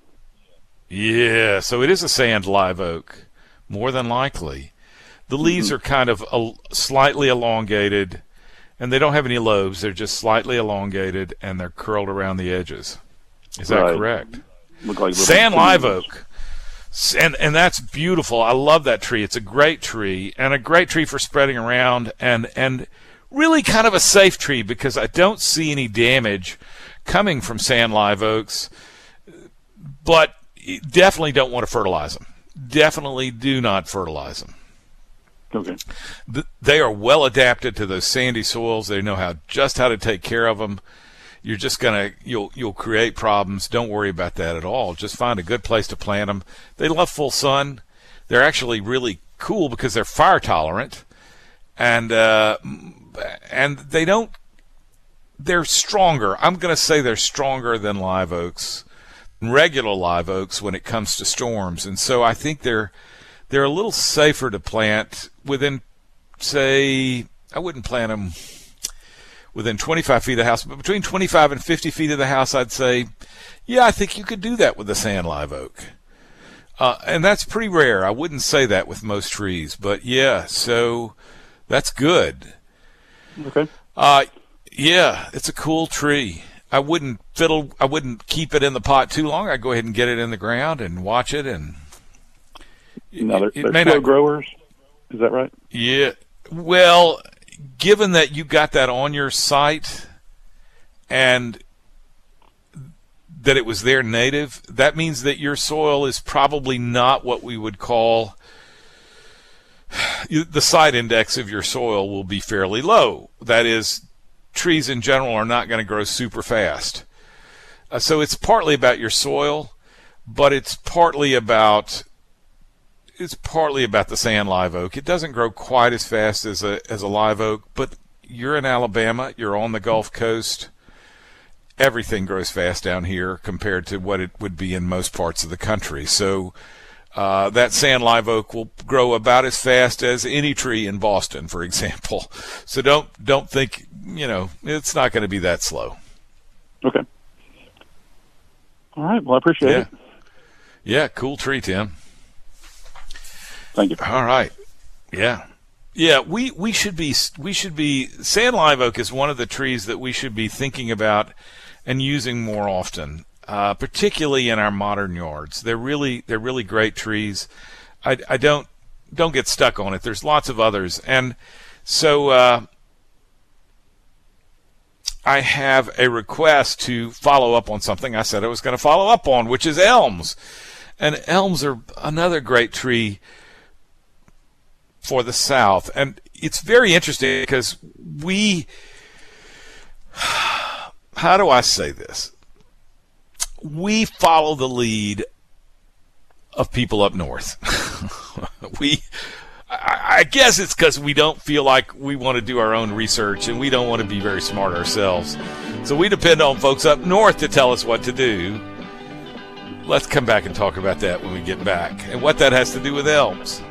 Yeah, so it is a sand live oak, more than likely. The leaves mm-hmm. are kind of uh, slightly elongated, and they don't have any lobes. They're just slightly elongated, and they're curled around the edges. Is that right. correct? Look like sand live oak. And, and that's beautiful. I love that tree. It's a great tree, and a great tree for spreading around, and, and really kind of a safe tree because I don't see any damage coming from sand live oaks, but definitely don't want to fertilize them. Definitely do not fertilize them. Okay. They are well adapted to those sandy soils. They know how just how to take care of them. You're just gonna you'll you'll create problems. Don't worry about that at all. Just find a good place to plant them. They love full sun. They're actually really cool because they're fire tolerant, and uh, and they don't. They're stronger. I'm gonna say they're stronger than live oaks, regular live oaks when it comes to storms, and so I think they're they're a little safer to plant within, say, I wouldn't plant them within twenty-five feet of the house, but between twenty-five and fifty feet of the house, I'd say, yeah, I think you could do that with the sand live oak. Uh, and that's pretty rare. I wouldn't say that with most trees, but yeah, so that's good. Okay. Uh, yeah, it's a cool tree. I wouldn't fiddle, I wouldn't keep it in the pot too long. I'd go ahead and get it in the ground and watch it. And no, they're, it, it they're may slow not, growers. Is that right? Yeah. Well, given that you got that on your site and that it was there native, that means that your soil is probably not what we would call the site index of your soil will be fairly low. That is, trees in general are not going to grow super fast. Uh, so it's partly about your soil, but it's partly about it's partly about the sand live oak. It doesn't grow quite as fast as a as a live oak, but you're in Alabama, you're on the Gulf Coast. Everything grows fast down here compared to what it would be in most parts of the country. So uh, that sand live oak will grow about as fast as any tree in Boston, for example. So don't don't think, you know, it's not going to be that slow. Okay. All right. Well, I appreciate yeah. it. Yeah, cool tree, Tim. Thank you. All right. Yeah. Yeah, we, we should be we should be sand live oak is one of the trees that we should be thinking about and using more often, uh, particularly in our modern yards. They're really they're really great trees. I, I don't don't get stuck on it. There's lots of others, and so uh, I have a request to follow up on something I said I was going to follow up on, which is elms. And elms are another great tree for the South. And it's very interesting because we, how do I say this? We follow the lead of people up north. we, I, I guess it's because we don't feel like we want to do our own research and we don't want to be very smart ourselves. So we depend on folks up north to tell us what to do. Let's come back and talk about that when we get back and what that has to do with elms.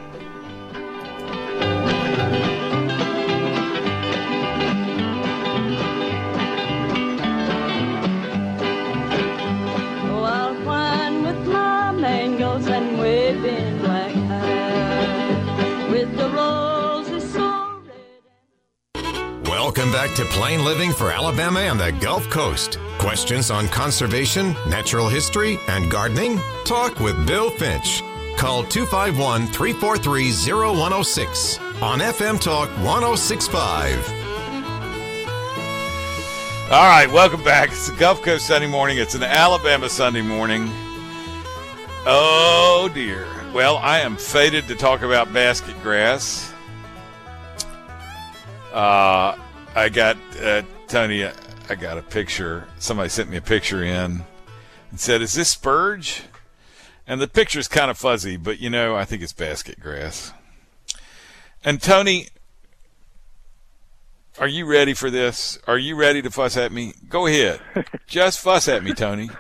And waving black hat with the roses so red. Welcome back to Plain Living for Alabama and the Gulf Coast. Questions on conservation, natural history, and gardening? Talk with Bill Finch. Call two five one, three four three, zero one zero six on F M Talk one oh six point five. All right, welcome back. It's the Gulf Coast Sunday morning. It's an Alabama Sunday morning. Oh, dear. Well, I am fated to talk about basket grass. Uh, I got, uh, Tony, I got a picture. Somebody sent me a picture in and said, is this spurge? And the picture's kind of fuzzy, but, you know, I think it's basket grass. And, Tony, are you ready for this? Are you ready to fuss at me? Go ahead. Just fuss at me, Tony.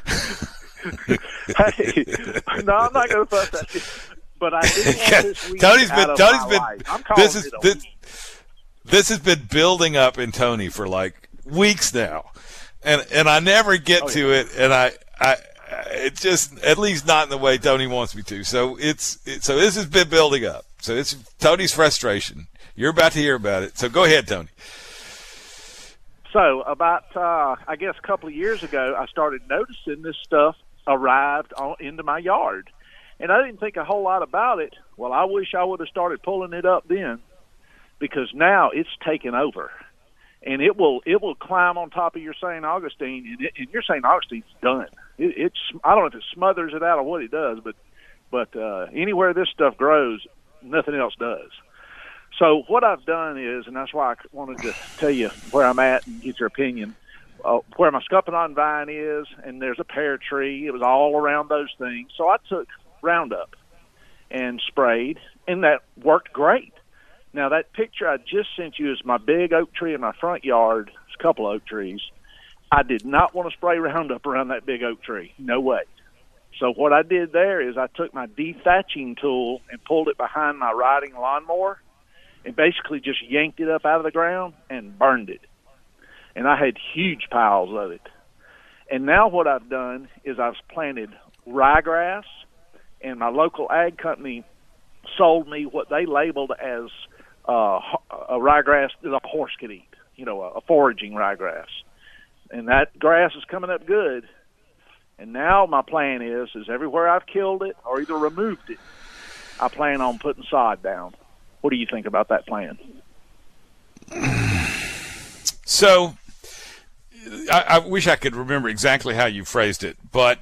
Hey, no, I'm not going to fuss at you. But I do want this weed Tony's out been, of Tony's my been, life. I'm calling this is, it a this, weed. this has been building up in Tony for like weeks now. And, and I never get Oh, to yeah. it. And I, I, it's just, at least not in the way Tony wants me to. So it's, it, so this has been building up. So it's Tony's frustration. You're about to hear about it. So go ahead, Tony. So about, uh, I guess, a couple of years ago, I started noticing this stuff arrived on, into my yard. And I didn't think a whole lot about it. Well, I wish I would have started pulling it up then, because now it's taken over. And it will it will climb on top of your Saint Augustine, and, it, and your Saint Augustine's done. It, it's I don't know if it smothers it out or what it does, but but uh, anywhere this stuff grows, nothing else does. So what I've done is, and that's why I wanted to tell you where I'm at and get your opinion, uh, where my scuppernong vine is, and there's a pear tree. It was all around those things. So I took Roundup and sprayed, and that worked great. Now, that picture I just sent you is my big oak tree in my front yard. It's a couple oak trees. I did not want to spray Roundup around that big oak tree. No way. So what I did there is I took my dethatching tool and pulled it behind my riding lawnmower and basically just yanked it up out of the ground and burned it. And I had huge piles of it. And now what I've done is I've planted ryegrass, and my local ag company sold me what they labeled as uh, a ryegrass that a horse could eat, you know, a foraging ryegrass. And that grass is coming up good. And now my plan is, is everywhere I've killed it or either removed it, I plan on putting sod down. What do you think about that plan? So I, I wish I could remember exactly how you phrased it, but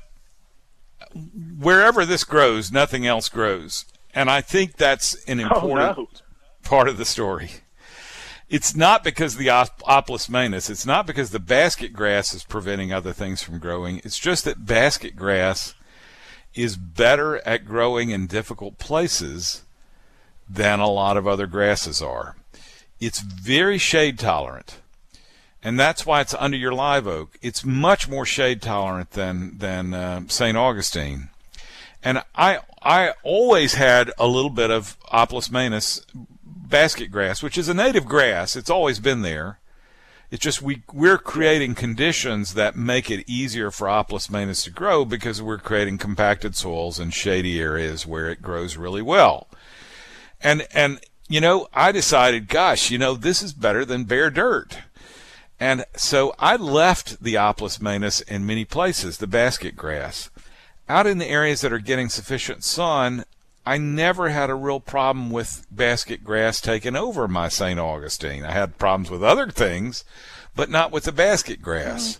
wherever this grows, nothing else grows. And I think that's an important oh, no. part of the story. It's not because the Aplis manus, it's not because the basket grass is preventing other things from growing. It's just that basket grass is better at growing in difficult places than a lot of other grasses are. It's very shade tolerant, and that's why it's under your live oak. It's much more shade tolerant than than uh, Saint Augustine. And I I always had a little bit of Aplis manus basket grass, which is a native grass. It's always been there. It's just we, we're creating conditions that make it easier for Aplis manus to grow because we're creating compacted soils and shady areas where it grows really well. And, and you know, I decided, gosh, you know, this is better than bare dirt. And so I left the Aplis manus in many places, the basket grass. Out in the areas that are getting sufficient sun, I never had a real problem with basket grass taking over my Saint Augustine. I had problems with other things, but not with the basket grass.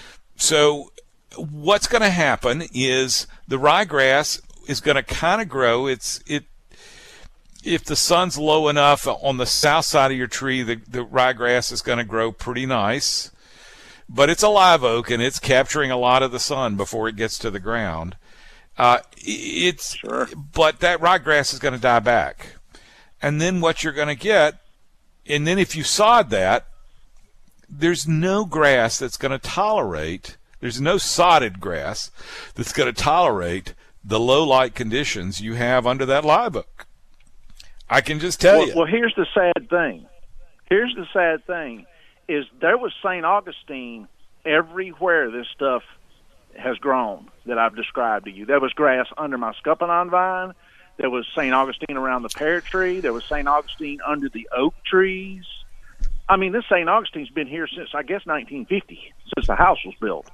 So what's going to happen is the ryegrass is going to kind of grow. It's it if the sun's low enough on the south side of your tree, the, the ryegrass is going to grow pretty nice. But it's a live oak, and it's capturing a lot of the sun before it gets to the ground. Uh, it's Sure. But that ryegrass is going to die back. And then what you're going to get, and then if you sod that, there's no grass that's going to tolerate, there's no sodded grass that's going to tolerate the low light conditions you have under that live oak. I can just tell well, you. Well, here's the sad thing. Here's the sad thing. Is there was Saint Augustine everywhere this stuff has grown that I've described to you. There was grass under my scuppernong vine. There was Saint Augustine around the pear tree. There was Saint Augustine under the oak trees. I mean, this Saint Augustine's been here since, I guess, nineteen fifty, since the house was built.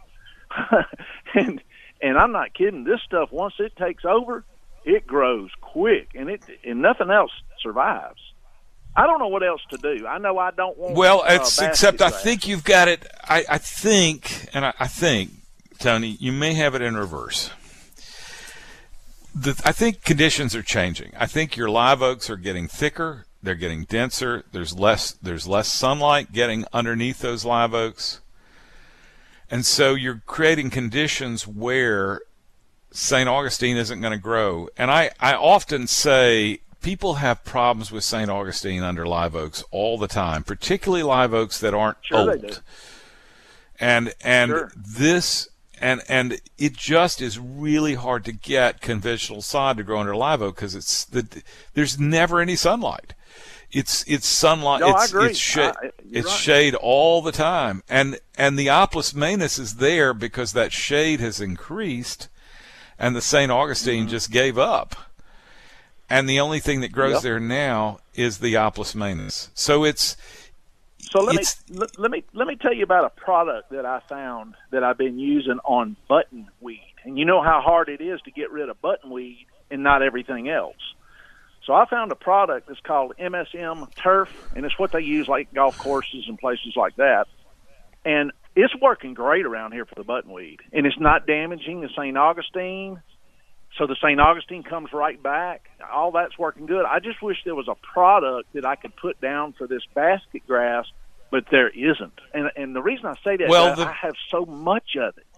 and and I'm not kidding. This stuff, once it takes over, it grows quick, and it and nothing else survives. I don't know what else to do. I know I don't want. Well, uh, it's basket except I grass. think you've got it. I, I think, and I, I think, Tony, you may have it in reverse. The, I think conditions are changing. I think your live oaks are getting thicker. They're getting denser. There's less there's less sunlight getting underneath those live oaks. And so you're creating conditions where Saint Augustine isn't going to grow. And I, I often say people have problems with Saint Augustine under live oaks all the time, particularly live oaks that aren't Sure old. they do. And and Sure. this and and it just is really hard to get conventional sod to grow under live oak because it's the there's never any sunlight. It's it's sunlight. No, I it's agree. it's, sha- I- you're it's right. shade all the time, and and the Aplis manus is there because that shade has increased, and the Saint Augustine Mm-hmm. just gave up, and the only thing that grows Yep. there now is the Aplis manus. So it's So let me It's- let, let me let me tell you about a product that I found that I've been using on buttonweed. And you know how hard it is to get rid of buttonweed and not everything else. So I found a product that's called M S M Turf, and it's what they use like golf courses and places like that. And it's working great around here for the buttonweed, and it's not damaging the Saint Augustine. So the Saint Augustine comes right back. All that's working good. I just wish there was a product that I could put down for this basket grass, but there isn't. And and the reason I say that Well, is the- I have so much of it.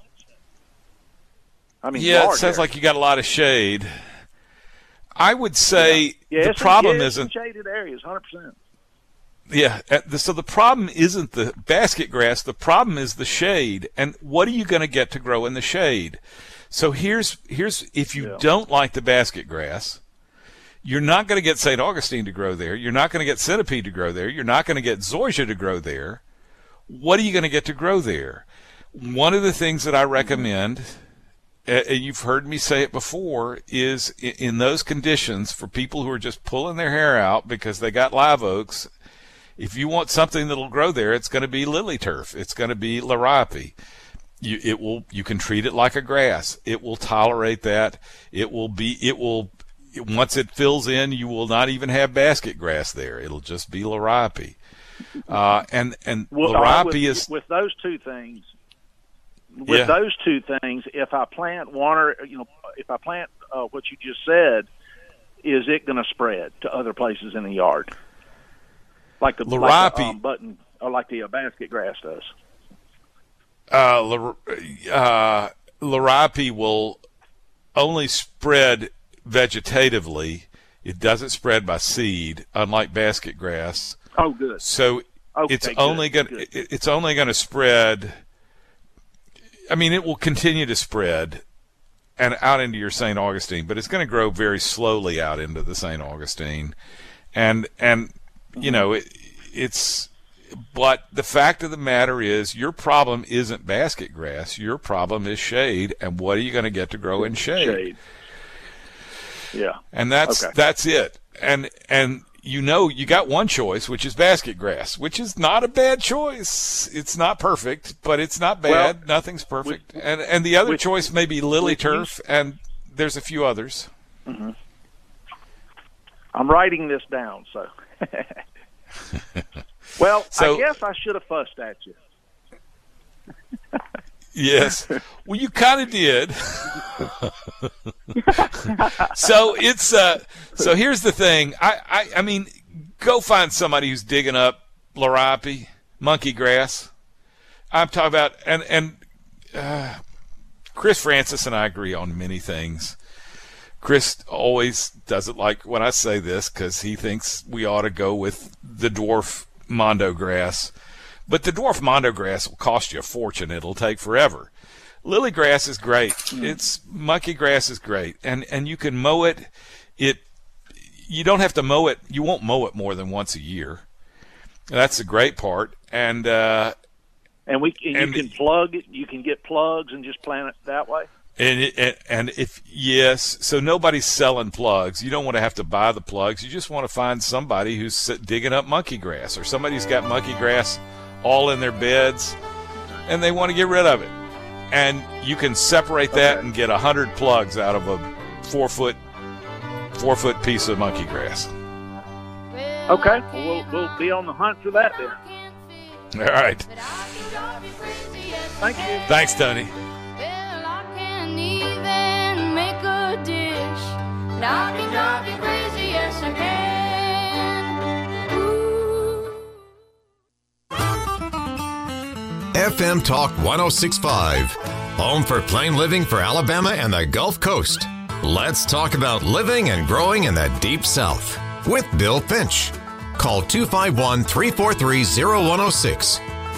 I mean, yeah, it large sounds area. like you got a lot of shade. I would say yeah, the it's in- problem yeah, it's in isn't shaded areas, one hundred percent. yeah. uh, the- So the problem isn't the basket grass. The problem is the shade. And what are you going to get to grow in the shade? So here's here's if you Yeah. don't like the basket grass, you're not going to get Saint Augustine to grow there. You're not going to get centipede to grow there. You're not going to get zoysia to grow there. What are you going to get to grow there? One of the things that I recommend, and you've heard me say it before, is i- in those conditions for people who are just pulling their hair out because they got live oaks, if you want something that'll grow there, it's going to be lily turf. It's going to be liripe. You, it will, you can treat it like a grass. It will tolerate that. It will be, it will, once it fills in, you will not even have basket grass there. It'll just be liripe. Uh, and, and Well, liripe with, is, with those two things. With Yeah. those two things, if I plant one or you know, if I plant uh, what you just said, is it going to spread to other places in the yard, like the, like the Liripe- um, button or like the uh, basket grass does? uh, lir- uh, liripe will only spread vegetatively. It doesn't spread by seed, unlike basket grass. Oh, good. So Okay, it's good, only going good. it's only going to spread. I mean, it will continue to spread and out into your Saint Augustine, but it's going to grow very slowly out into the Saint Augustine, and and you know it, it's. But the fact of the matter is, your problem isn't basket grass. Your problem is shade, and what are you going to get to grow in shade? Shade. Yeah. And that's Okay. that's it. And and you know you got one choice, which is basket grass, which is not a bad choice. It's not perfect, but it's not bad. Well, Nothing's perfect. and and the other with- choice may be lily with turf, and there's a few others. I'm writing this down, so. Well, So- I guess I should have fussed at you. Yes. Well, you kind of did. So it's uh. So here's the thing. I, I I mean, go find somebody who's digging up liripe, monkey grass. I'm talking about and and uh, Chris Francis and I agree on many things. Chris always doesn't like when I say this because he thinks we ought to go with the dwarf mondo grass. But the dwarf mondo grass will cost you a fortune. It'll take forever. Lily grass is great. It's monkey grass is great, and and you can mow it. It you don't have to mow it. You won't mow it more than once a year. That's the great part. And uh, And we and And- you can plug it. You can get plugs and just plant it that way. And it, and- and if yes, so nobody's selling plugs. You don't want to have to buy the plugs. You just want to find somebody who's sit- digging up monkey grass, or somebody who's got monkey grass all in their beds, and they want to get rid of it. And you can separate that Okay. and get a hundred plugs out of a four foot four foot piece of monkey grass. Okay, well, we'll we'll be on the hunt for that then. All right, Thank you. thanks, Tony. Well, I can't even make a dish, but I can drive you crazy, yes I can. F M Talk one oh six point five, home for plain living for Alabama and the Gulf Coast. Let's talk about living and growing in the Deep South with Bill Finch. Call two five one, three four three, oh one oh six.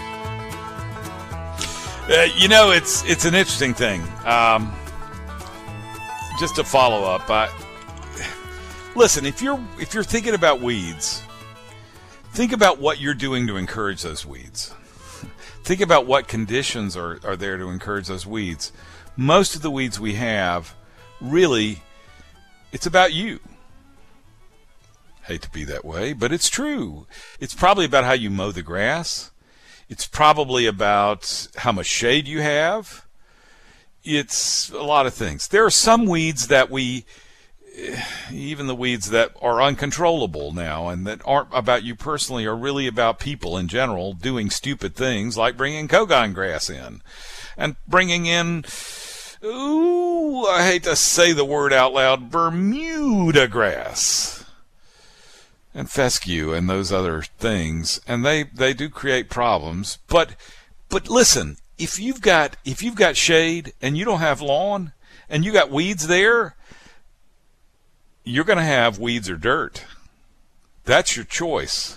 Uh, you know, it's it's an interesting thing. Um, just to follow up, I, listen. If you're if you're thinking about weeds, think about what you're doing to encourage those weeds. Think about what conditions are, are there to encourage those weeds. Most of the weeds we have, really, it's about you. Hate to be that way, but it's true. It's probably about how you mow the grass. It's probably about how much shade you have. It's a lot of things. There are some weeds that we, even the weeds that are uncontrollable now and that aren't about you personally, are really about people in general doing stupid things like bringing Kogon grass in and bringing in, ooh, I hate to say the word out loud, Bermuda grass and fescue and those other things, and they, they do create problems. But but listen, if you've got if you've got shade and you don't have lawn and you got weeds there, you're going to have weeds or dirt. That's your choice.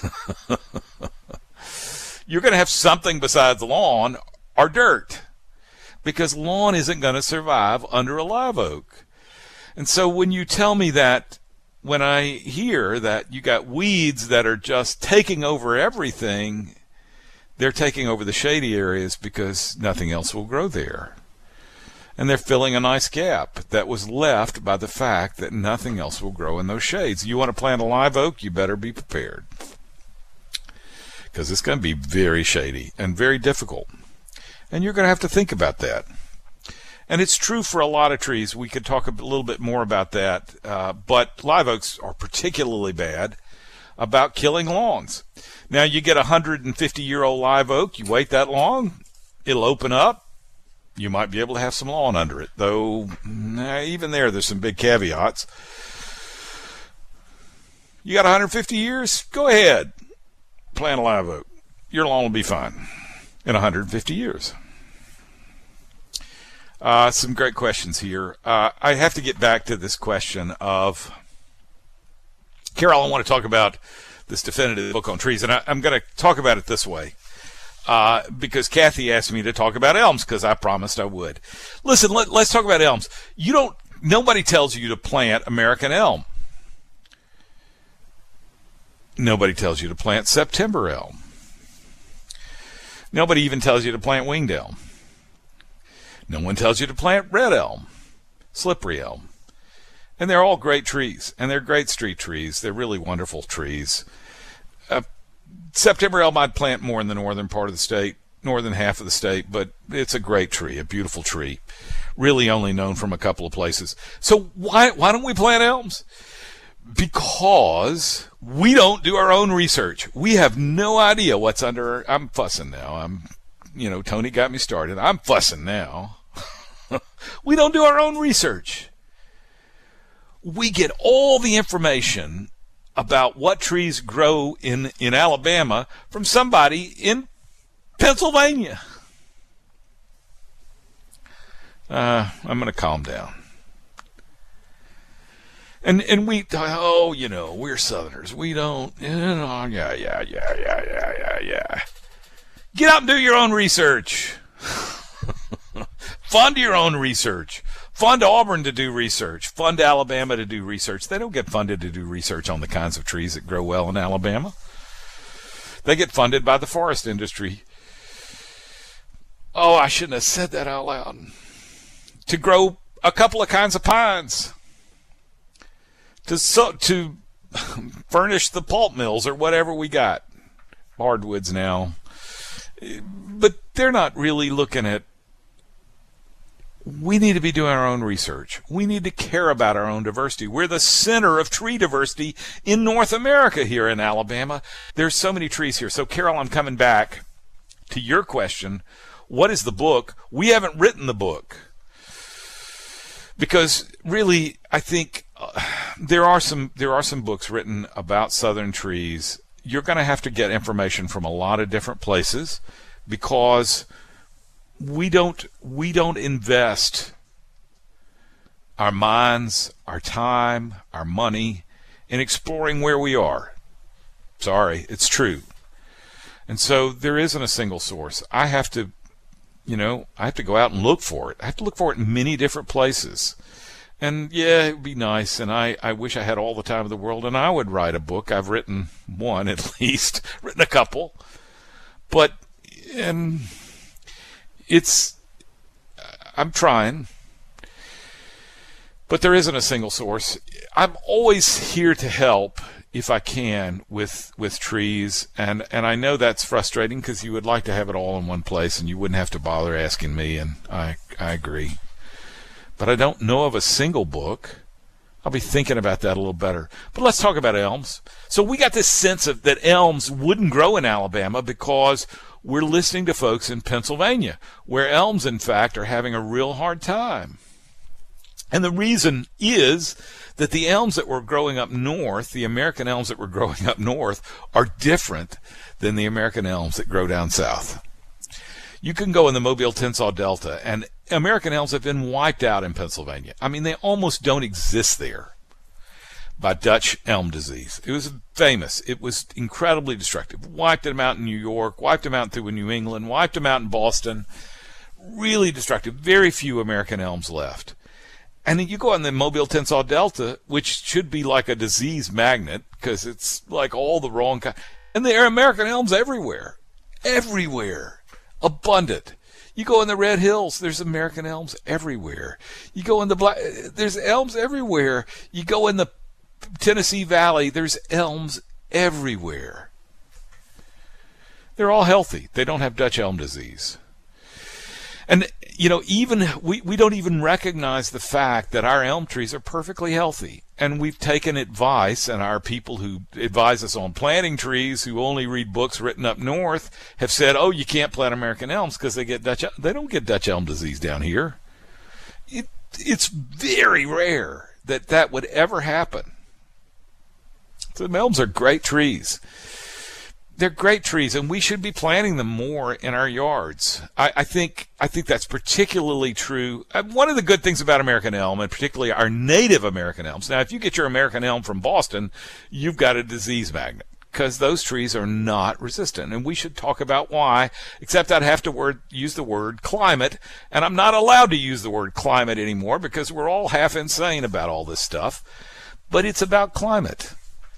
You're going to have something besides lawn or dirt, because lawn isn't going to survive under a live oak. And so when you tell me that, when I hear that you got weeds that are just taking over everything, they're taking over the shady areas because nothing else will grow there. And they're filling a nice gap that was left by the fact that nothing else will grow in those shades. You want to plant a live oak, you better be prepared, because it's going to be very shady and very difficult. And you're going to have to think about that. And it's true for a lot of trees. We could talk a little bit more about that. Uh, but live oaks are particularly bad about killing lawns. Now, you get a one hundred fifty-year-old live oak, you wait that long, it'll open up. You might be able to have some lawn under it, though nah, even there, there's some big caveats. You got one hundred fifty years? Go ahead. Plant a live oak. Your lawn will be fine in one hundred fifty years. Uh, some great questions here. Uh, I have to get back to this question of, Carol, I want to talk about this definitive book on trees, and I, I'm going to talk about it this way. Uh, because Kathy asked me to talk about elms, because I promised I would. Listen, let, let's talk about elms. You don't, nobody tells you to plant American elm. Nobody tells you to plant September elm. Nobody even tells you to plant winged elm. No one tells you to plant red elm, slippery elm. And they're all great trees, and they're great street trees. They're really wonderful trees. Uh, September elm I'd plant more in the northern part of the state, northern half of the state, but it's a great tree, a beautiful tree, really only known from a couple of places. So why why don't we plant elms? Because we don't do our own research. We have no idea what's under. I'm fussing now. I'm, you know, Tony got me started. I'm fussing now. We don't do our own research. We get all the information about what trees grow in, in Alabama from somebody in Pennsylvania. Uh, I'm going to calm down. And and we, oh, you know, we're Southerners. We don't, you know, yeah, yeah, yeah, yeah, yeah, yeah, yeah. Get out and do your own research. Fund your own research. Fund Auburn to do research. Fund Alabama to do research. They don't get funded to do research on the kinds of trees that grow well in Alabama. They get funded by the forest industry. Oh, I shouldn't have said that out loud. To grow a couple of kinds of pines. To so, to furnish the pulp mills or whatever we got. Hardwoods now. But they're not really looking at, we need to be doing our own research. We need to care about our own diversity. We're the center of tree diversity in North America here in Alabama. There's so many trees here. So, Carol, I'm coming back to your question. What is the book? We haven't written the book. Because really, I think uh, there are some there are some books written about southern trees. You're going to have to get information from a lot of different places, because we don't we don't invest our minds, our time, our money in exploring where we are. Sorry, it's true. And so there isn't a single source. I have to, you know, I have to go out and look for it. I have to look for it in many different places. And yeah, it would be nice, and I, I wish I had all the time in the world, and I would write a book. I've written one at least, written a couple. But, and it's, I'm trying. But there isn't a single source. I'm always here to help if I can with with trees, and, and I know that's frustrating because you would like to have it all in one place and you wouldn't have to bother asking me, and I I agree. But I don't know of a single book. I'll be thinking about that a little better. But let's talk about elms. So we got this sense of that elms wouldn't grow in Alabama because we're listening to folks in Pennsylvania, where elms, in fact, are having a real hard time. And the reason is that the elms that were growing up north, the American elms that were growing up north, are different than the American elms that grow down south. You can go in the Mobile-Tensaw Delta, and American elms have been wiped out in Pennsylvania. I mean, they almost don't exist there by Dutch elm disease. It was famous. It was incredibly destructive. Wiped them out in New York, wiped them out through New England, wiped them out in Boston. Really destructive. Very few American elms left. And then you go on the Mobile-Tensaw Delta, which should be like a disease magnet because it's like all the wrong kind. And there are American elms everywhere. Everywhere. Abundant. You go in the Red Hills, there's American elms everywhere. You go in the Black, there's elms everywhere. You go in the Tennessee Valley, there's elms everywhere. They're all healthy. They don't have Dutch elm disease. And, you know, even we, we don't even recognize the fact that our elm trees are perfectly healthy. And we've taken advice, and our people who advise us on planting trees, who only read books written up north, have said, oh, you can't plant American elms because they get Dutch, they don't get Dutch elm disease down here. It, it's very rare that that would ever happen. So elms are great trees. They're great trees, and we should be planting them more in our yards. I, I think I think that's particularly true. One of the good things about American elm, and particularly our native American elms, now if you get your American elm from Boston, you've got a disease magnet, because those trees are not resistant, and we should talk about why, except I'd have to word, use the word climate, and I'm not allowed to use the word climate anymore because we're all half insane about all this stuff, but it's about climate.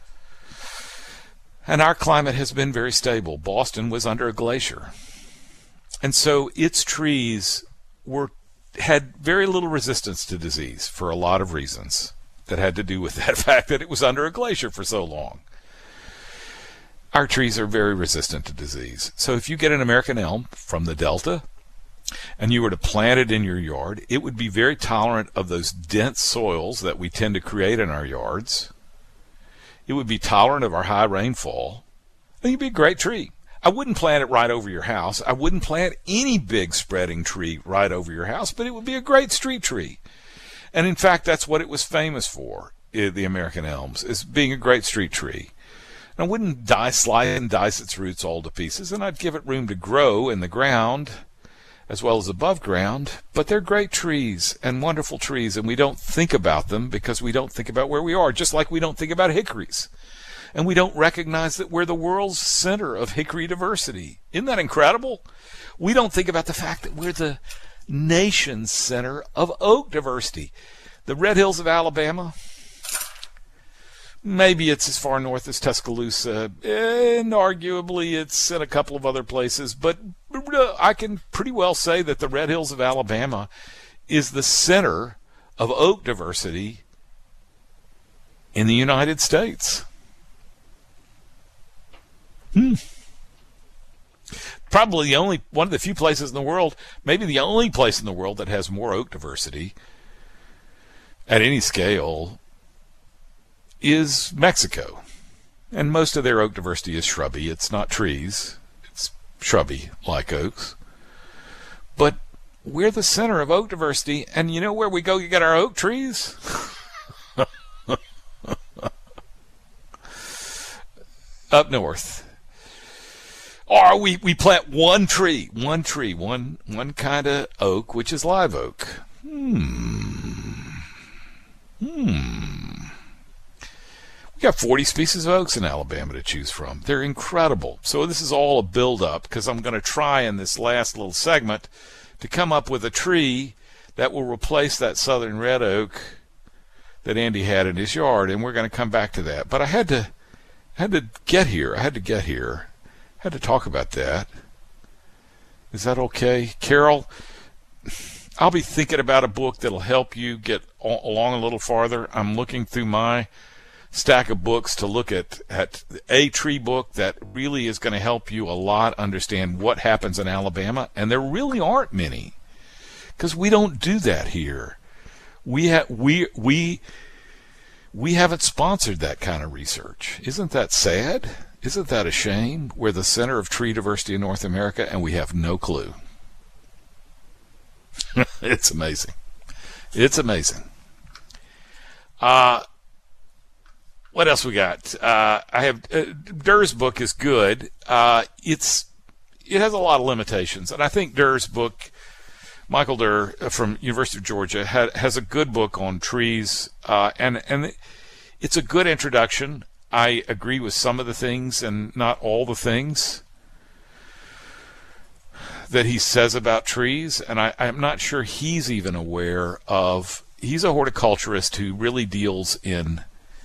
And our climate has been very stable. Boston was under a glacier. And so its trees were had very little resistance to disease for a lot of reasons that had to do with that fact that it was under a glacier for so long. Our trees are very resistant to disease. So if you get an American elm from the Delta and you were to plant it in your yard, it would be very tolerant of those dense soils that we tend to create in our yards. It would be tolerant of our high rainfall. I think it'd be a great tree. I wouldn't plant it right over your house. I wouldn't plant any big spreading tree right over your house, but it would be a great street tree. And in fact, that's what it was famous for, the American elms, is being a great street tree. And I wouldn't dice, slice and dice its roots all to pieces, and I'd give it room to grow in the ground as well as above ground, but they're great trees and wonderful trees, and we don't think about them because we don't think about where we are, just like we don't think about hickories. And we don't recognize that we're the world's center of hickory diversity. Isn't that incredible? We don't think about the fact that we're the nation's center of oak diversity. The Red Hills of Alabama, maybe it's as far north as Tuscaloosa, and arguably it's in a couple of other places, but I can pretty well say that the Red Hills of Alabama is the center of oak diversity in the United States. Hmm. Probably the only, one of the few places in the world, maybe the only place in the world that has more oak diversity at any scale is Mexico. And most of their oak diversity is shrubby. It's not trees. It's shrubby like oaks. But we're the center of oak diversity. And you know where we go to get our oak trees? Up north. Or we, we plant one tree, one tree, one one kind of oak, which is live oak. Hmm. Hmm. We got forty species of oaks in Alabama to choose from. They're incredible. So this is all a build-up because I'm going to try in this last little segment to come up with a tree that will replace that southern red oak that Andy had in his yard, and we're going to come back to that. But I had to had to get here. I had to get here. I had to talk about that. Is that okay? Carol, I'll be thinking about a book that'll help you get along a little farther. I'm looking through my stack of books to look at, at a tree book that really is going to help you a lot understand what happens in Alabama, and there really aren't many because we don't do that here. We ha- we we we haven't sponsored that kind of research. Isn't that sad? Isn't that a shame? We're the center of tree diversity in North America, and we have no clue. It's amazing. It's amazing. Uh, what else we got? Uh, I have uh, Durr's book is good. Uh, it's it has a lot of limitations, and I think Durr's book, Michael Durr from University of Georgia, had, has a good book on trees, uh, and and it's a good introduction. I agree with some of the things and not all the things that he says about trees, and I, I'm not sure he's even aware of. He's a horticulturist who really deals in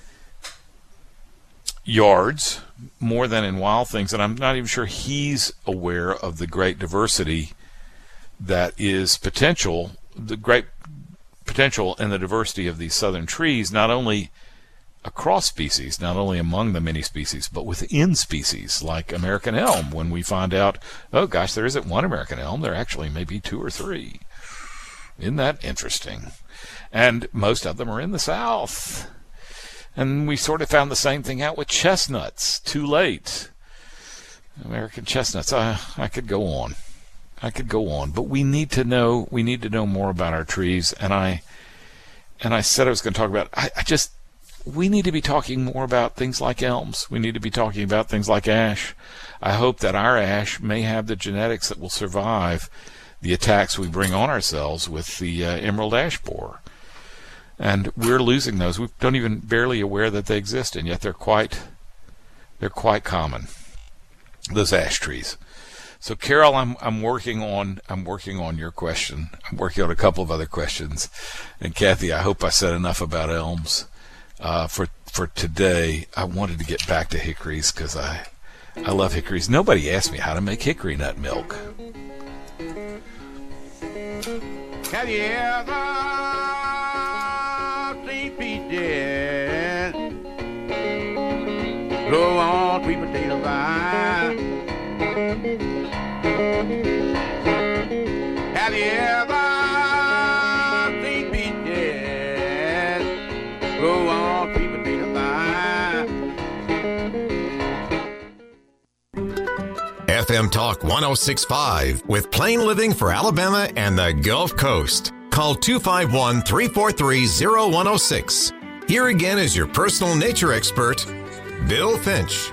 yards more than in wild things, and I'm not even sure he's aware of the great diversity that is potential, the great potential in the diversity of these southern trees, not only across species, not only among the many species, but within species, like American elm. When we find out, oh gosh, there isn't one American elm, there actually may be two or three. Isn't that interesting? And most of them are in the South. And we sort of found the same thing out with chestnuts, too late. American chestnuts, I, I could go on. I could go on, but we need to know, we need to know more about our trees. And I, and I said I was going to talk about, I, I just, we need to be talking more about things like elms. We need to be talking about things like ash. I hope that our ash may have the genetics that will survive the attacks we bring on ourselves with the uh, emerald ash borer. And we're losing those. We don't even barely aware that they exist, and yet they're quite, they're quite common. Those ash trees. So Carol, I'm I'm working on I'm working on your question. I'm working on a couple of other questions. And Kathy, I hope I said enough about elms. Uh, for for today, I wanted to get back to hickories because I I love hickories. Nobody asked me how to make hickory nut milk. Have you ever seen peaches grow on sweet potato vine? Have you ever seen peaches grow on sweet potato vine? F M Talk one oh six point five with Plain Living for Alabama and the Gulf Coast. Call two five one, three four three, oh one oh six. Here again is your personal nature expert, Bill Finch.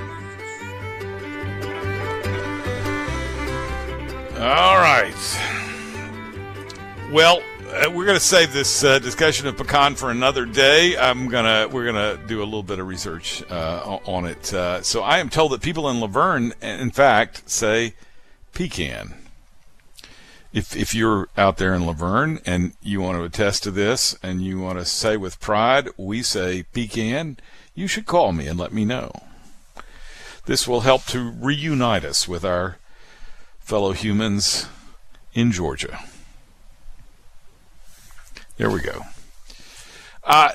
All right. Well, uh, we're going to save this uh, discussion of pecan for another day. I'm gonna we're gonna do a little bit of research uh, on it. Uh, so I am told that people in Laverne, in fact, say pecan. If if you're out there in Laverne and you want to attest to this and you want to say with pride, we say pecan, you should call me and let me know. This will help to reunite us with our fellow humans in Georgia. There we go. Uh,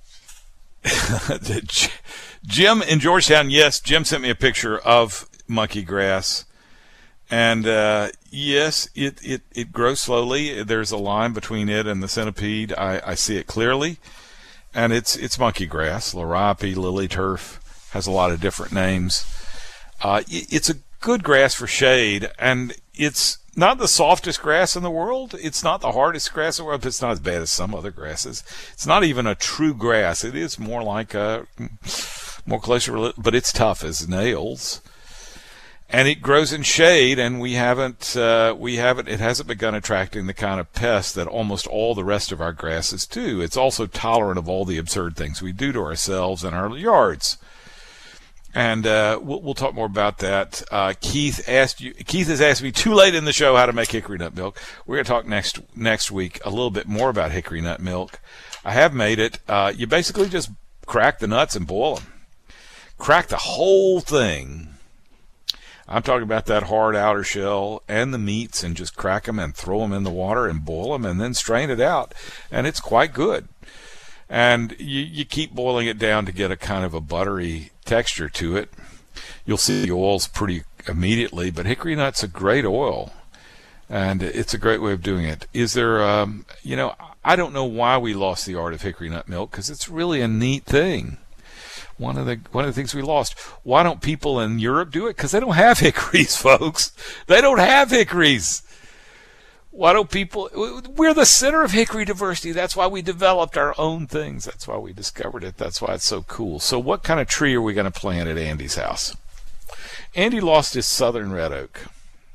Jim in Georgetown, yes, Jim sent me a picture of monkey grass. And uh, yes, it, it, it grows slowly. There's a line between it and the centipede. I, I see it clearly. And it's it's monkey grass, larapi, lily turf, has a lot of different names. Uh, it, it's a good grass for shade, and it's not the softest grass in the world. It's not the hardest grass in the world, but it's not as bad as some other grasses. It's not even a true grass. It is more like a, more closer, but it's tough as nails. And it grows in shade, and we haven't, uh, we haven't, it hasn't begun attracting the kind of pests that almost all the rest of our grasses do. It's also tolerant of all the absurd things we do to ourselves in our yards. And uh, we'll, we'll talk more about that. Uh, Keith asked you. Keith has asked me too late in the show how to make hickory nut milk. We're going to talk next next week a little bit more about hickory nut milk. I have made it. Uh, you basically just crack the nuts and boil them. Crack the whole thing. I'm talking about that hard outer shell and the meats, and just crack them and throw them in the water and boil them and then strain it out, and it's quite good. And you, you keep boiling it down to get a kind of a buttery texture to it. You'll see the oils pretty immediately, but hickory nut's a great oil, and it's a great way of doing it. Is there, um, you know, I don't know why we lost the art of hickory nut milk, because it's really a neat thing. One of the one of the things we lost. Why don't people in Europe do it? Because they don't have hickories, folks. They don't have hickories. Why don't people? We're the center of hickory diversity. That's why we developed our own things. That's why we discovered it. That's why it's so cool. So what kind of tree are we going to plant at Andy's house? Andy lost his southern red oak.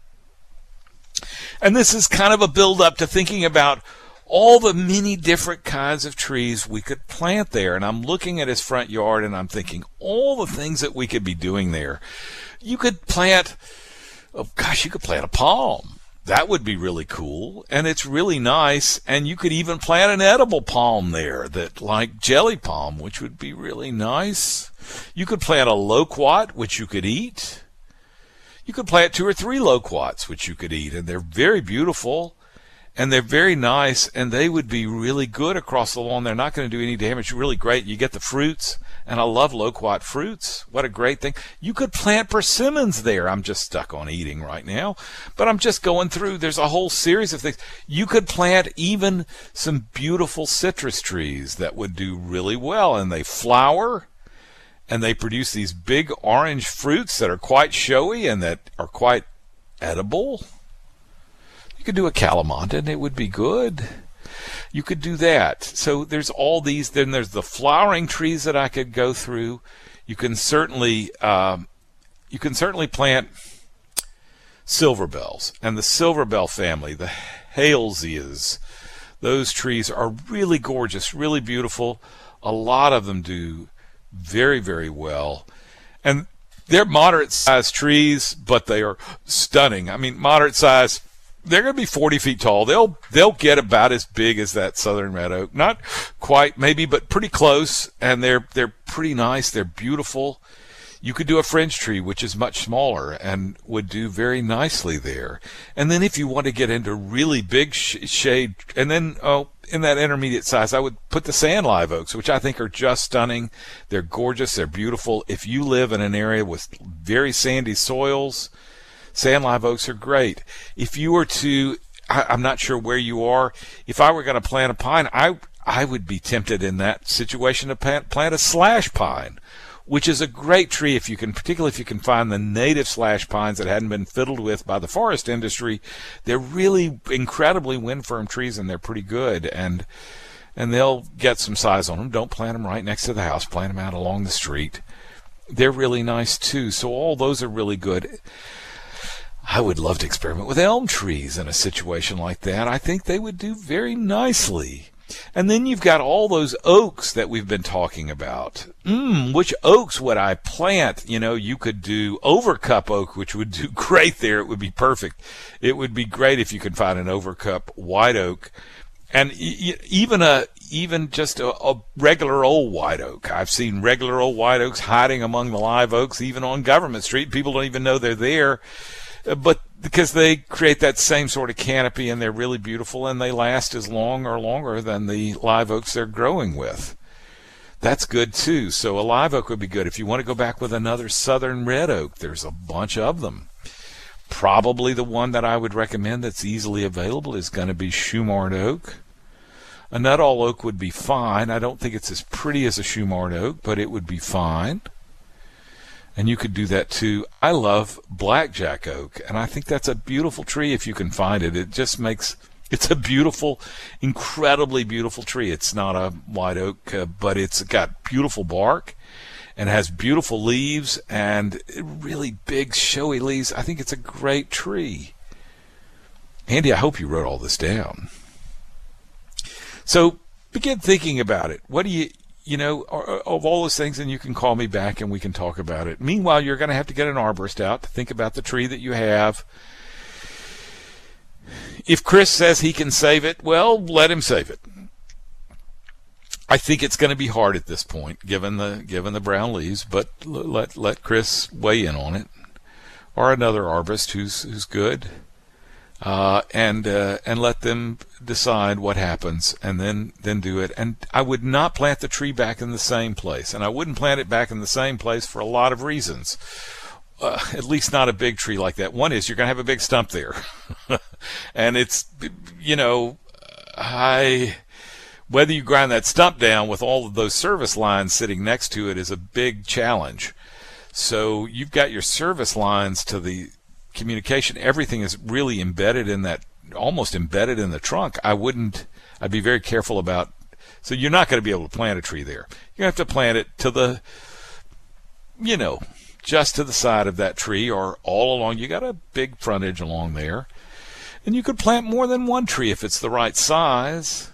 And this is kind of a build-up to thinking about all the many different kinds of trees we could plant there. And I'm looking at his front yard, and I'm thinking all the things that we could be doing there. You could plant, oh gosh, you could plant a palm. That would be really cool, and it's really nice. And you could even plant an edible palm there, that like jelly palm, which would be really nice. You could plant a loquat, which you could eat. You could plant two or three loquats, which you could eat, and they're very beautiful. And they're very nice, and they would be really good across the lawn. They're not going to do any damage. Really great. You get the fruits, and I love loquat fruits. What a great thing. You could plant persimmons there. I'm just stuck on eating right now, but I'm just going through. There's a whole series of things. You could plant even some beautiful citrus trees that would do really well, and they flower, and they produce these big orange fruits that are quite showy and that are quite edible. You could do a calamata, and it would be good. You could do that. So there's all these. Then there's the flowering trees that I could go through. You can certainly, um, you can certainly plant silver bells, and the silver bell family, the Halezias. Those trees are really gorgeous, really beautiful. A lot of them do very, very well, and they're moderate-sized trees, but they are stunning. I mean, moderate-sized. They're going to be forty feet tall. They'll they'll get about as big as that southern red oak. Not quite, maybe, but pretty close. And they're they're pretty nice. They're beautiful. You could do a French tree, which is much smaller and would do very nicely there. And then if you want to get into really big sh- shade, and then oh, in that intermediate size, I would put the sand live oaks, which I think are just stunning. They're gorgeous. They're beautiful. If you live in an area with very sandy soils, sand live oaks are great. If you were to, I, I'm not sure where you are, if I were going to plant a pine, I I would be tempted in that situation to plant, plant a slash pine, which is a great tree if you can, particularly if you can find the native slash pines that hadn't been fiddled with by the forest industry. They're really incredibly wind-firm trees, and they're pretty good, and and they'll get some size on them. Don't plant them right next to the house. Plant them out along the street. They're really nice, too. So all those are really good. I would love to experiment with elm trees in a situation like that. I think they would do very nicely. And then you've got all those oaks that we've been talking about. Mm, which oaks would I plant? You know, you could do overcup oak, which would do great there. It would be perfect. It would be great if you could find an overcup white oak. And even a even just a, a regular old white oak. I've seen regular old white oaks hiding among the live oaks, even on Government Street. People don't even know they're there. But because they create that same sort of canopy, and they're really beautiful, and they last as long or longer than the live oaks they're growing with. That's good too. So a live oak would be good. If you want to go back with another southern red oak, there's a bunch of them. Probably the one that I would recommend that's easily available is going to be Shumard oak. A Nuttall oak would be fine. I don't think it's as pretty as a Shumard oak, but it would be fine. And you could do that too. I love blackjack oak, and I think that's a beautiful tree if you can find it. It just makes, it's a beautiful, incredibly beautiful tree. It's not a white oak, uh, but it's got beautiful bark, and has beautiful leaves and really big, showy leaves. I think it's a great tree. Andy, I hope you wrote all this down. So begin thinking about it. What do you, you know, of all those things, and you can call me back and we can talk about it. Meanwhile, you're going to have to get an arborist out to think about the tree that you have. If Chris says he can save it, well, let him save it. I think it's going to be hard at this point, given the given the brown leaves, but let let Chris weigh in on it, or another arborist who's who's good, uh, and uh, and let them decide what happens, and then then do it. And I would not plant the tree back in the same place, and I wouldn't plant it back in the same place for a lot of reasons. Uh, at least not a big tree like that. One is you're going to have a big stump there, and it's, you know, I. Whether you grind that stump down with all of those service lines sitting next to it is a big challenge. So you've got your service lines to the communication. Everything is really embedded in that, almost embedded in the trunk. I wouldn't, I'd be very careful about, so you're not going to be able to plant a tree there. You have to plant it to the, you know, just to the side of that tree or all along. You got a big frontage along there. And you could plant more than one tree if it's the right size.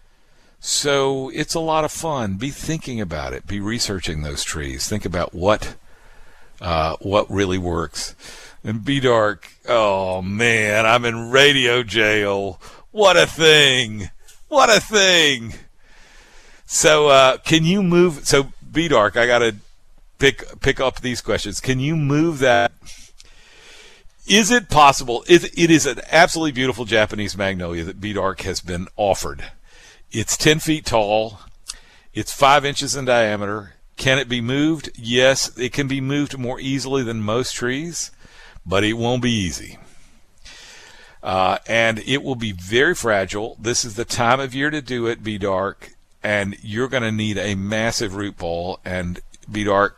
So it's a lot of fun. Be thinking about it. Be researching those trees. Think about what uh, what really works. And B-Dark, oh man, I'm in radio jail. What a thing. What a thing. So uh, can you move? So B-Dark, I got to pick pick up these questions. Can you move that? Is it possible? It, it is an absolutely beautiful Japanese magnolia that B-Dark has been offered. It's ten feet tall. It's five inches in diameter. Can it be moved? Yes, it can be moved more easily than most trees, but it won't be easy. Uh, and it will be very fragile. This is the time of year to do it, B-Dark, and you're going to need a massive root ball. And B-Dark,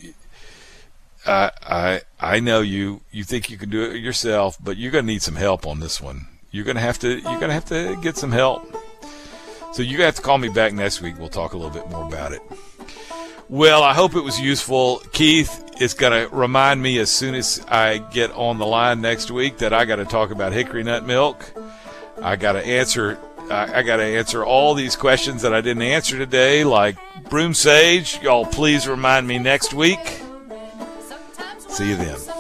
uh, I I know you. You think you can do it yourself, but you're going to need some help on this one. You're going to have to. You're going to have to get some help. So you have to call me back next week. We'll talk a little bit more about it. Well, I hope it was useful. Keith is going to remind me as soon as I get on the line next week that I got to talk about hickory nut milk. I got to answer. I, I got to answer all these questions that I didn't answer today, like broom sage. Y'all, please remind me next week. See you then.